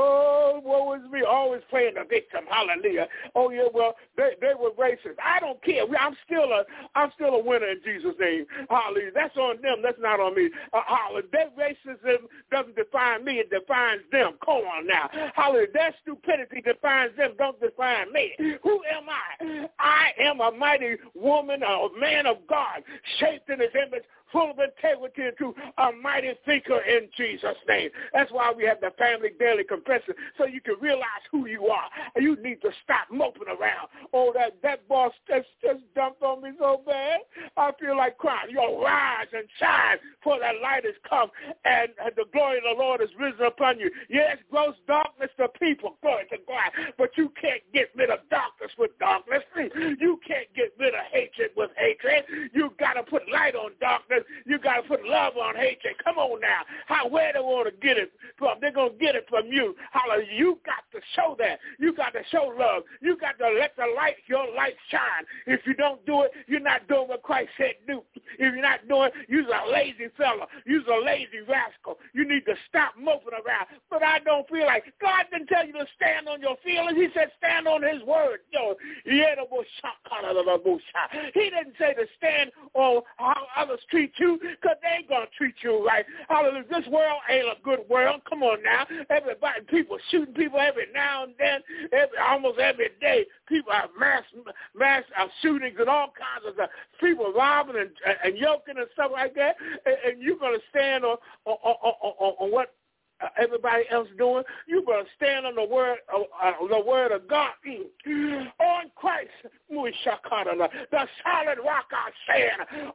Oh, woe is me, always playing the victim. Hallelujah. Oh yeah, well they were racist. I don't care. I'm still a winner in Jesus' name. Hallelujah. That's on them. That's not on me. Their racism doesn't define me. It defines them. Come on now. Hallelujah. Their stupidity defines them. Don't define me. Who am I? I am a mighty woman, a man of God, shaped in his image, full of integrity and truth, a mighty thinker in Jesus' name. That's why we have the Family Daily Confession, so you can realize who you are. And you need to stop moping around. Oh, that boss just dumped on me so bad. I feel like crying. You'll rise and shine, for that light has come, and the glory of the Lord has risen upon you. Yes, gross darkness to people, glory to God, but you can't get rid of darkness with darkness. You can't get rid of hatred with hatred. You got to put light on darkness. You got to put love on hatred. Come on now. Where they want to get it from? They're going to get it from you. Hallelujah. You got to show that. You got to show love. You got to let your light shine. If you don't do it, you're not doing what Christ said do. If you're not doing it, you're a lazy fella. You're a lazy rascal. You need to stop moping around. But I don't feel like God didn't tell you to stand on your feelings. He said stand on his word. He didn't say to stand on how others treat you, because they ain't going to treat you right. Hallelujah. This world ain't a good world. Come on now. Everybody, people shooting people every now and then, almost every day. People have mass shootings and all kinds of stuff. People robbing and yoking and stuff like that. And you're going to stand on what everybody else doing. You better stand on the word of God. On Christ, the solid rock I stand.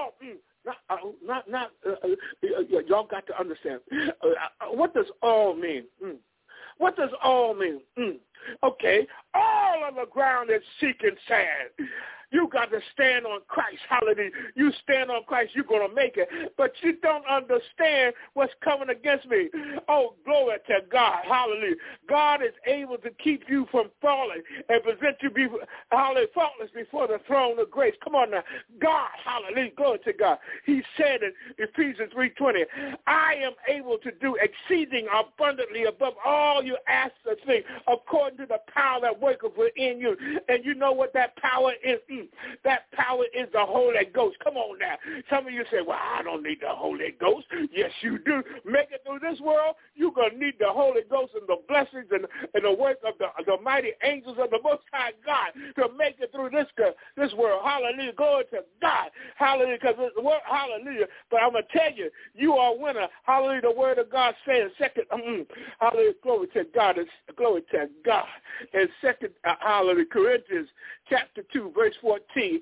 Y'all got to understand. What does all mean? What does all mean? Okay, all of the ground is sinking sand. You got to stand on Christ. Hallelujah. You stand on Christ, you're going to make it. But you don't understand what's coming against me. Oh, glory to God. Hallelujah. God is able to keep you from falling and present you faultless before the throne of grace. Come on now. God, hallelujah. Glory to God. He said in Ephesians 3:20, I am able to do exceeding abundantly above all you ask or think, according to the power that worketh within you. And you know what that power is? That power is the Holy Ghost. Come on now. Some of you say, well, I don't need the Holy Ghost. Yes, you do. Make it through this world, you're going to need the Holy Ghost and the blessings and the work of the mighty angels of the Most High God to make it through this world. Hallelujah. Glory to God. Hallelujah. Hallelujah. But I'm going to tell you, you are a winner. Hallelujah. The word of God says, hallelujah. Glory to God. Glory to God. In hallelujah, Corinthians chapter 2, verse 14,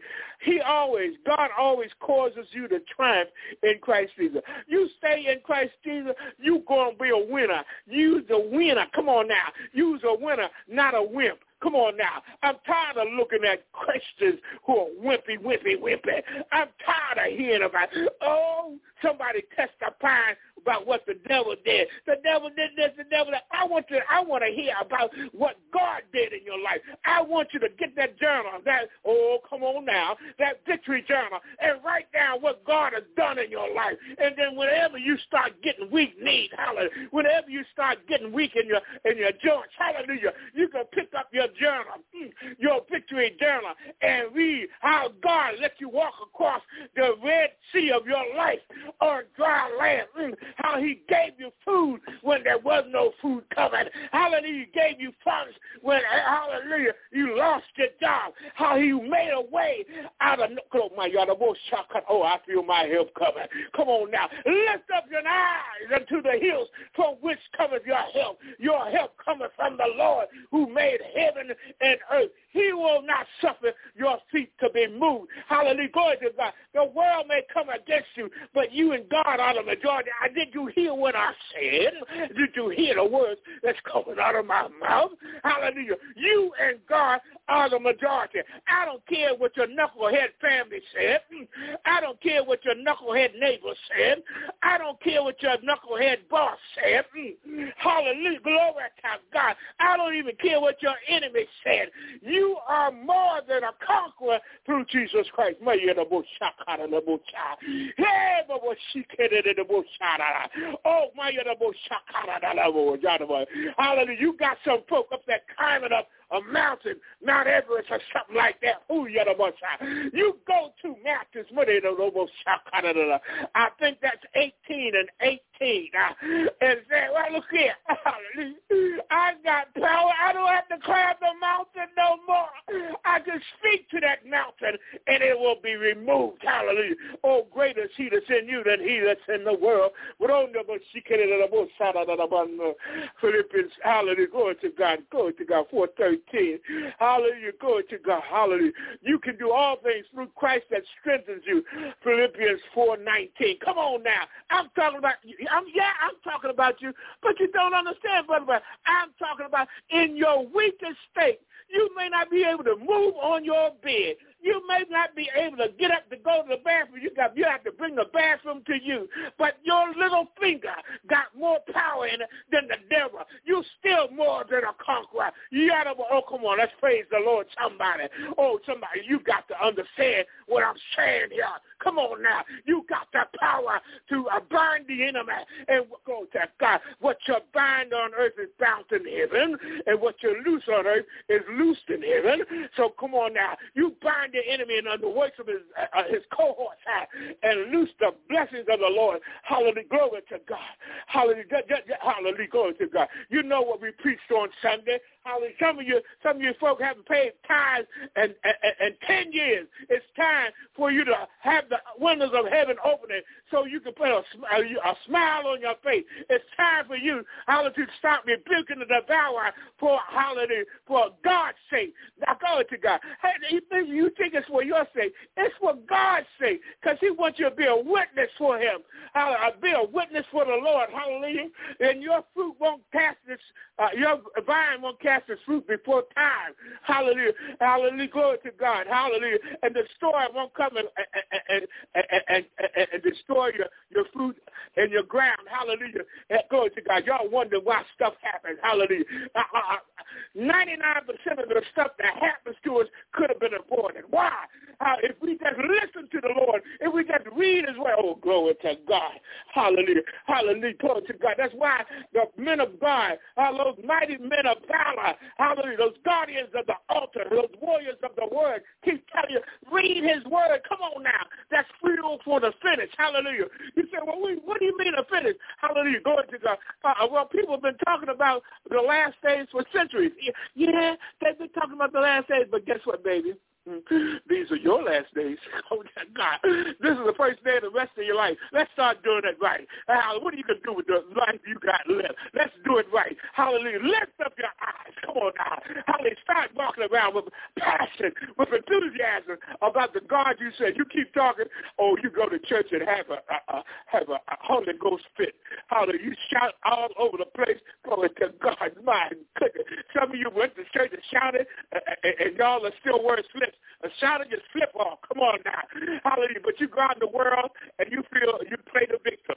God always causes you to triumph in Christ Jesus. You stay in Christ Jesus, you're going to be a winner. You're the winner. Come on now. You're a winner, not a wimp. Come on now. I'm tired of looking at Christians who are wimpy. I'm tired of hearing about, somebody testifying about what the devil did. The devil did this, the devil did. I want to hear about what God did in your life. I want you to get that journal, come on now, that victory journal, and write down what God has done in your life. And then whenever you start getting weak knees, hallelujah, whenever you start getting weak in your joints, hallelujah, you can pick up your journal, your victory journal, and read how God let you walk across the Red Sea of your life on dry land, how he gave you food when there was no food coming. Hallelujah, he gave you funds when, hallelujah, you lost your job. How he made a way out of, I feel my help coming. Come on now. Lift up your eyes unto the hills from which cometh your help. Your help cometh from the Lord who made heaven and earth. He will not suffer your feet to be moved. Hallelujah. Glory to God. The world may come against you, but you and God are the majority. Did you hear what I said? Did you hear the words that's coming out of my mouth? Hallelujah. You and God are the majority. I don't care what your knucklehead family said. I don't care what your knucklehead neighbor said. I don't care what your knucklehead boss said. Hallelujah. Glory to God. I don't even care what your enemy said. You are more than a conqueror through Jesus Christ. Hallelujah. You got some folk up there climbing up a mountain, Mount Everest or something like that. You go to mountains. I think that's 18 and 18. And say, well, look here. I got power. I don't have to climb the mountain no more. I can speak to that mountain and it will be removed. Hallelujah. Oh, greater is he that's in you than he that's in the world. Philippians, hallelujah. Glory to God. Glory to God. 4:13. Hallelujah. Glory to God. Hallelujah. You can do all things through Christ that strengthens you. Philippians 4:19. Come on now. I'm talking about you. I'm talking about you, but you don't understand, brother. I'm talking about in your weakest state. You may not be able to move on your bed. You may not be able to get up to go to the bathroom. You have to bring the bathroom to you. But your little finger got more power in it than the devil. You still more than a conqueror. Come on, let's praise the Lord, somebody. Oh, somebody, you got to understand what I'm saying here. Come on now. You got the power to bind the enemy. And go to God. What you bind on earth is bound in heaven, and what you loose on earth is loosed in heaven. So come on now. You bind the enemy and the works of his cohorts and loose the blessings of the Lord. Hallelujah. Glory to God. Hallelujah. Hallelujah. Glory to God. You know what we preached on Sunday. Hallelujah. Some of you folk haven't paid tithes in 10 years. It's time for you to have the windows of heaven opening so you can put a smile on your face. It's time for you, hallelujah, to stop rebuking the devourer for, hallelujah, for God's sake. Now, go to God. Hey, you think it's for your sake. It's for God's sake, because he wants you to be a witness for him. Be a witness for the Lord. Hallelujah. And your fruit won't cast its, your vine won't cast its fruit before time. Hallelujah. Hallelujah. Glory to God. Hallelujah. And the destroyer won't come and destroy your fruit and your ground. Hallelujah. Glory to God. Y'all wonder why stuff happens. Hallelujah. 99% of the stuff that happens to us could have been avoided. Why? If we just listen to the Lord, if we just read his word, oh, glory to God. Hallelujah. Hallelujah. Glory to God. That's why the men of God, those mighty men of valor, hallelujah, those guardians of the altar, those warriors of the word, keep telling you, read his word. Come on now. That's fuel for the finish. Hallelujah. You say, well, what do you mean a finish? Hallelujah. Glory to God. Well, people have been talking about the last days for centuries. Yeah, they've been talking about the last days, but guess what, baby? These are your last days. Oh, God. This is the first day of the rest of your life. Let's start doing it right. What are you going to do with the life you got left? Let's do it right. Hallelujah. Lift up your eyes. Come on now. Hallelujah. Start walking around with passion, with enthusiasm about the God you said. You keep talking, you go to church and have a Holy Ghost fit. Hallelujah. You shout all over the place. Glory to God. My goodness. Some of you went to church and shouted, and y'all are still wearing slips. A shout and just flip off. Come on now. Hallelujah. But you go out in the world and you feel you play the victim.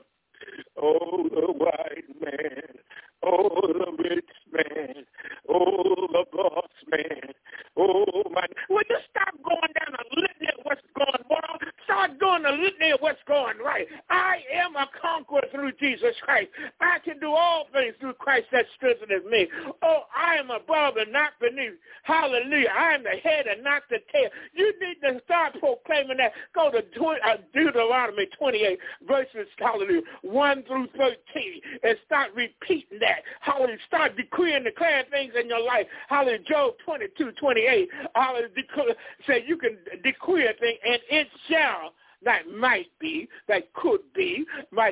Oh, the white man. Oh, the rich man. Oh, the boss man. Oh, my. Will you stop going down a litany of what's going wrong? Start doing a litany of what's going right. I am a conqueror through Jesus Christ. I can do all things through Christ that strengthens me. Oh, I am above and not beneath. Hallelujah. I am the head and not the tail. You need to start proclaiming that. Go to Deuteronomy 28, verses, hallelujah, 1 through 13, and start repeating that. Hallelujah. Start decreeing, declaring things in your life. Hallelujah. Job 22:28. Hallelujah. Say you can decree a thing, and it shall. That might be, that could be,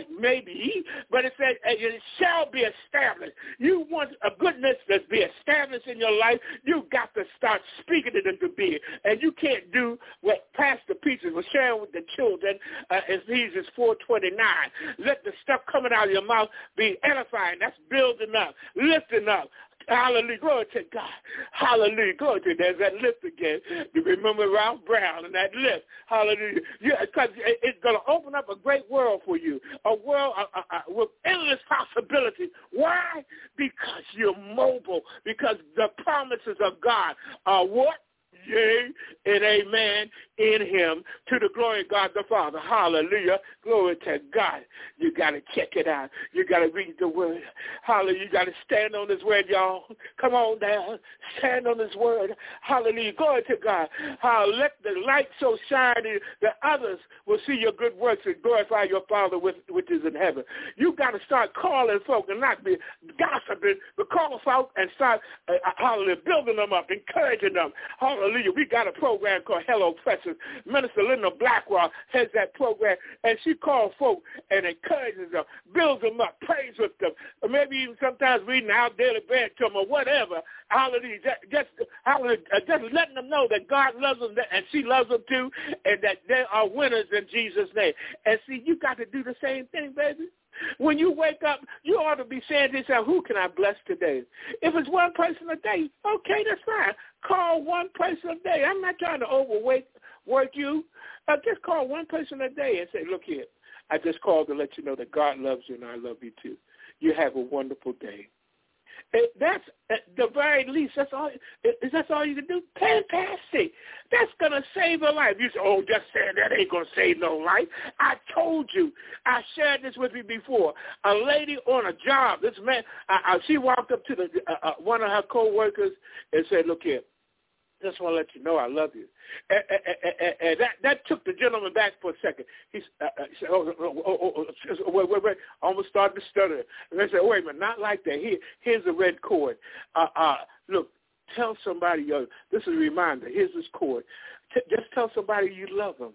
maybe, but it says it shall be established. You want a goodness to be established in your life, you got to start speaking it into being. And you can't do what Pastor Peaches was sharing with the children, Ephesians 4:29. Let the stuff coming out of your mouth be edifying. That's building up, lifting up. Hallelujah. Glory to God. Hallelujah. Glory to God. There's that lift again. You remember Ralph Brown and that lift. Hallelujah. Yeah, because it's going to open up a great world for you, a world with endless possibilities. Why? Because you're mobile, because the promises of God are what? Yea and amen in him, to the glory of God the Father. Hallelujah. Glory to God. You got to check it out. You got to read the word. Hallelujah. You got to stand on this word, y'all. Come on down. Stand on this word. Hallelujah. Glory to God. Let the light so shine that others will see your good works and glorify your Father which is in heaven. You got to start calling folk and not be gossiping, but call folk and start, hallelujah, building them up, encouraging them. Hallelujah. We got a program called Hello Precious. Minister Linda Blackwell has that program, and she calls folk and encourages them, builds them up, prays with them, or maybe even sometimes reading our daily bread to them or whatever. Hallelujah. Just letting them know that God loves them and she loves them too, and that they are winners in Jesus' name. And see, you got to do the same thing, baby. When you wake up, you ought to be saying to yourself, who can I bless today? If it's one person a day, okay, that's fine. Call one person a day. I'm not trying to work you. Just call one person a day and say, look here, I just called to let you know that God loves you and I love you too. You have a wonderful day. That's at the very least. That's all you can do? Fantastic. That's going to save a life. You say, oh, just saying that ain't going to save no life. I told you. I shared this with you before. A lady on a job, this man, she walked up to one of her co-workers and said, look here, just want to let you know I love you. And that took the gentleman back for a second. He said, wait, almost started to stutter. And they said, wait a minute, not like that. Here's a red cord. Look, tell somebody, this is a reminder. Here's this cord. Just tell somebody you love them.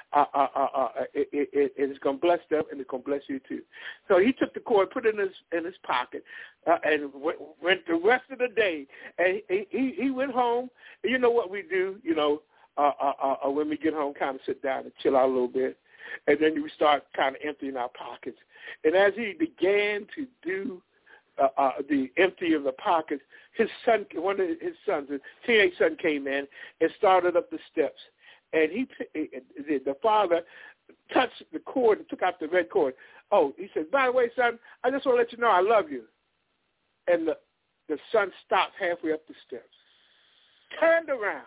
It's going to bless them, and it's going to bless you too. So he took the cord, put it in his pocket, and went the rest of the day. And he went home. And you know what we do, when we get home, kind of sit down and chill out a little bit. And then we start kind of emptying our pockets. And as he began to do the empty of the pockets, one of his sons, his teenage son, came in and started up the steps. And the father touched the cord and took out the red cord. Oh, he said, by the way, son, I just want to let you know I love you. And the son stopped halfway up the steps, turned around,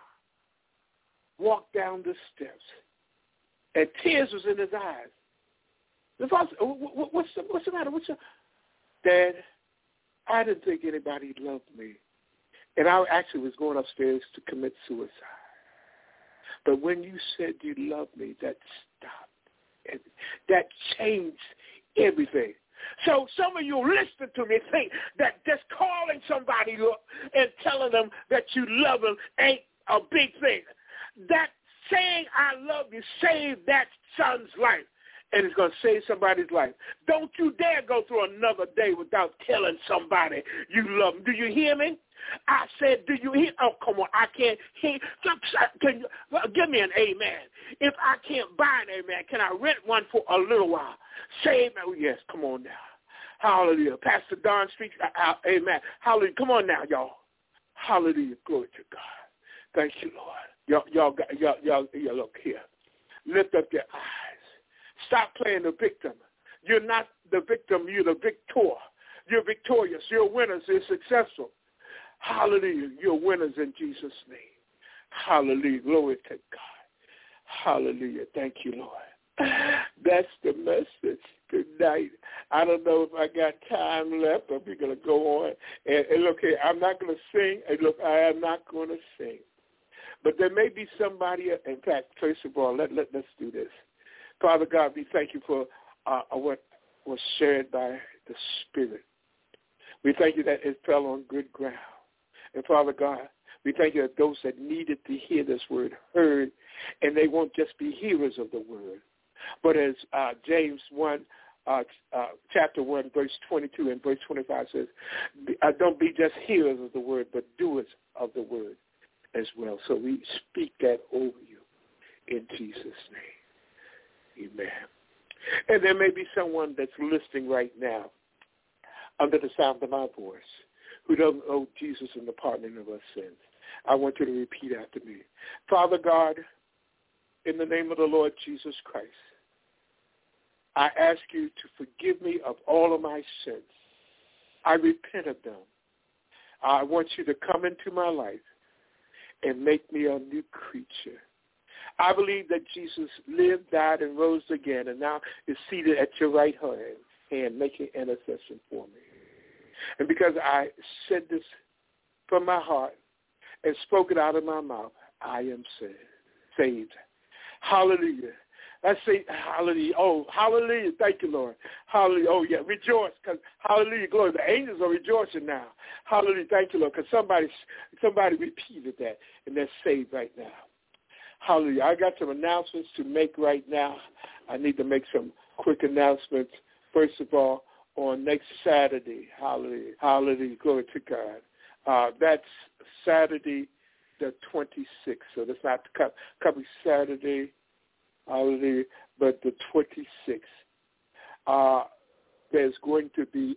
walked down the steps, and tears was in his eyes. The father said, what's the matter? Dad, I didn't think anybody loved me. And I actually was going upstairs to commit suicide. But when you said you love me, that stopped. That changed everything. So some of you listen to me think that just calling somebody up and telling them that you love them ain't a big thing. That saying I love you saved that son's life, and it's going to save somebody's life. Don't you dare go through another day without telling somebody you love them. Do you hear me? I said, do you hear? Oh, come on. I can't hear. Give me an amen. If I can't buy an amen, can I rent one for a little while? Say amen. Oh, yes, come on now. Hallelujah. Pastor Don Street, amen. Hallelujah. Come on now, y'all. Hallelujah. Glory to God. Thank you, Lord. Y'all look here. Lift up your eyes. Stop playing the victim. You're not the victim. You're the victor. You're victorious. You're winners. You're successful. Hallelujah. You're winners in Jesus' name. Hallelujah. Glory to God. Hallelujah. Thank you, Lord. That's the message tonight. I don't know if I got time left, but we're going to go on. And look here, I'm not going to sing. And look, I am not going to sing. But there may be somebody, in fact, first of all, let's do this. Father God, we thank you for what was shared by the Spirit. We thank you that it fell on good ground. And Father God, we thank you that those that needed to hear this word heard, and they won't just be hearers of the word. But as James 1, chapter 1, verse 22 and verse 25 says, don't be just hearers of the word, but doers of the word as well. So we speak that over you in Jesus' name. Amen. And there may be someone that's listening right now under the sound of my voice who doesn't know Jesus and the pardoning of our sins. I want you to repeat after me. Father God, in the name of the Lord Jesus Christ, I ask you to forgive me of all of my sins. I repent of them. I want you to come into my life and make me a new creature. I believe that Jesus lived, died, and rose again, and now is seated at your right hand, making intercession for me. And because I said this from my heart and spoke it out of my mouth, I am saved. Hallelujah. Let's say hallelujah. Oh, hallelujah. Thank you, Lord. Hallelujah. Oh, yeah. Rejoice because hallelujah. Glory. The angels are rejoicing now. Hallelujah. Thank you, Lord, because somebody repeated that, and they're saved right now. Hallelujah. I got some announcements to make right now. I need to make some quick announcements. First of all, on next Saturday, hallelujah. Hallelujah. Glory to God. That's Saturday the 26th. So that's not coming Saturday, hallelujah, but the 26th. There's going to be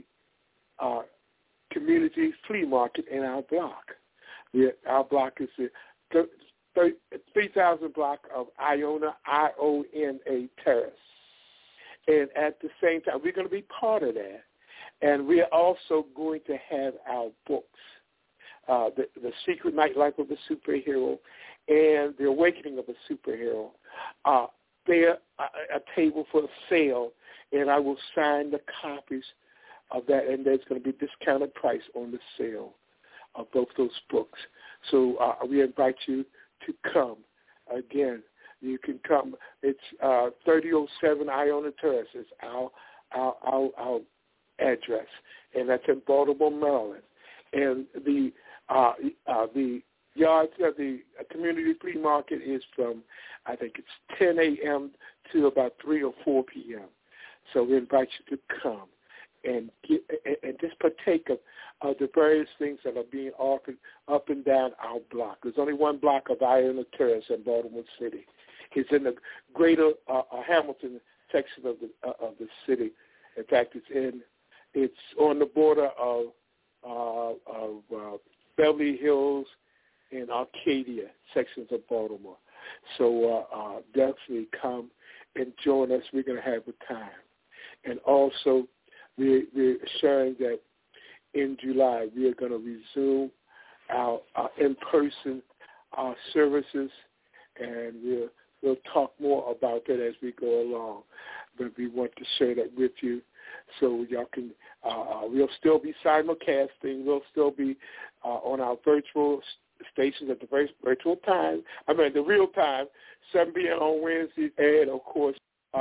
a community flea market in our block. Our block is the 3,000 block of Iona, I-O-N-A Terrace. And at the same time, we're going to be part of that. And we are also going to have our books, The Secret Nightlife of a Superhero and The Awakening of a Superhero. They're a table for sale, and I will sign the copies of that, and there's going to be a discounted price on the sale of both those books. So we invite you to come. Again, you can come. It's 3007 Iona Terrace. It's our address, and that's in Baltimore, Maryland. And the yards of the community flea market is from, I think it's 10 a.m. to about 3 or 4 p.m. So we invite you to come and just partake of the various things that are being offered up and down our block. There's only one block of Iona Terrace in Baltimore City. It's in the greater Hamilton section of the city. In fact, it's on the border of Beverly Hills and Arcadia sections of Baltimore. So definitely come and join us. We're going to have a time. And also, we're sharing that in July we are going to resume our in-person services, and we'll talk more about that as we go along. But we want to share that with you so y'all can, we'll still be simulcasting. We'll still be on our virtual stations at the virtual time. The real time, 7 p.m. on Wednesdays, and of course,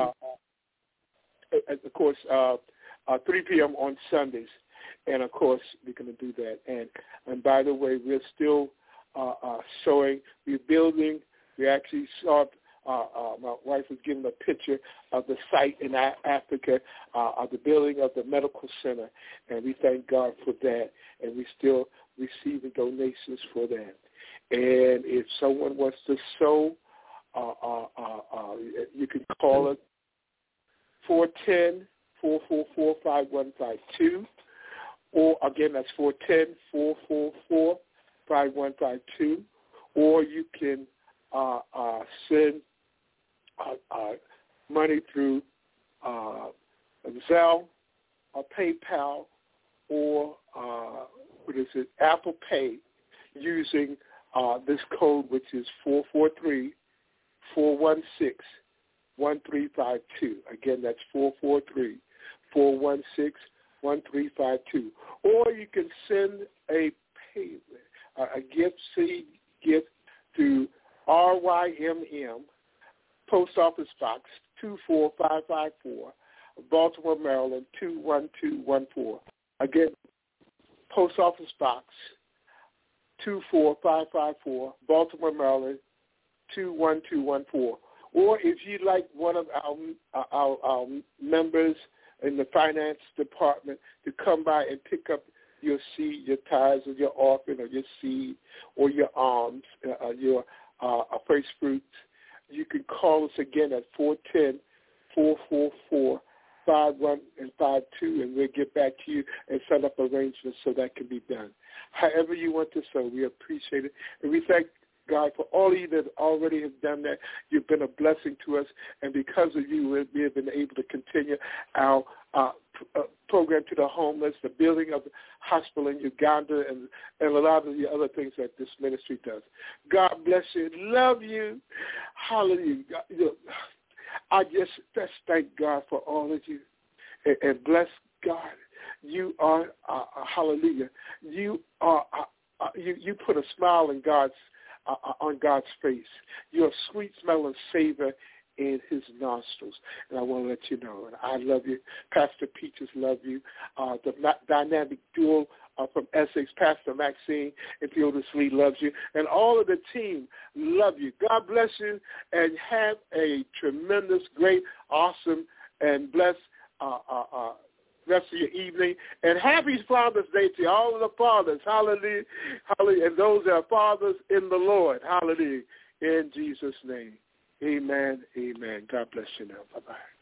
3 p.m. on Sundays. And of course, we're going to do that. And by the way, we're still we're building. We actually saw. My wife was giving a picture of the site in Africa, of the building of the medical center, and we thank God for that. And we still receiving donations for that. And if someone wants to sow, you can call us 410-444-5152, or again that's 410-444-5152, or you can send money through Zelle or PayPal or Apple Pay using this code, which is 443-416-1352. Again, that's 443-416-1352. Or you can send a seed gift to RYMM, Post Office Box 24554, Baltimore, Maryland 21214. Again, Post Office Box 24554, Baltimore, Maryland 21214. Or if you'd like one of our members in the finance department to come by and pick up your seed, your tithes, or your offering, or your seed, or your alms, your first fruits, you can call us again at 410-444-5152, and we'll get back to you and set up arrangements so that can be done. However you want to sow, we appreciate it. And we thank God for all of you that already have done that. You've been a blessing to us, and because of you, we have been able to continue our program to the homeless, the building of the hospital in Uganda, and a lot of the other things that this ministry does. God bless you. Love you. Hallelujah. I just thank God for all of you, and bless God. You are, hallelujah, you are, you put a smile in on God's face. You're a sweet smelling savor in his nostrils. And I want to let you know, and I love you. Pastor Peaches love you. The dynamic duo from Essex, Pastor Maxine and Theodis Lee loves you. And all of the team love you. God bless you, and have a tremendous, great, awesome, and blessed rest of your evening. And happy Father's Day to all of the fathers. Hallelujah. Hallelujah. And those that are fathers in the Lord. Hallelujah. In Jesus' name. Amen. Amen. God bless you now. Bye-bye.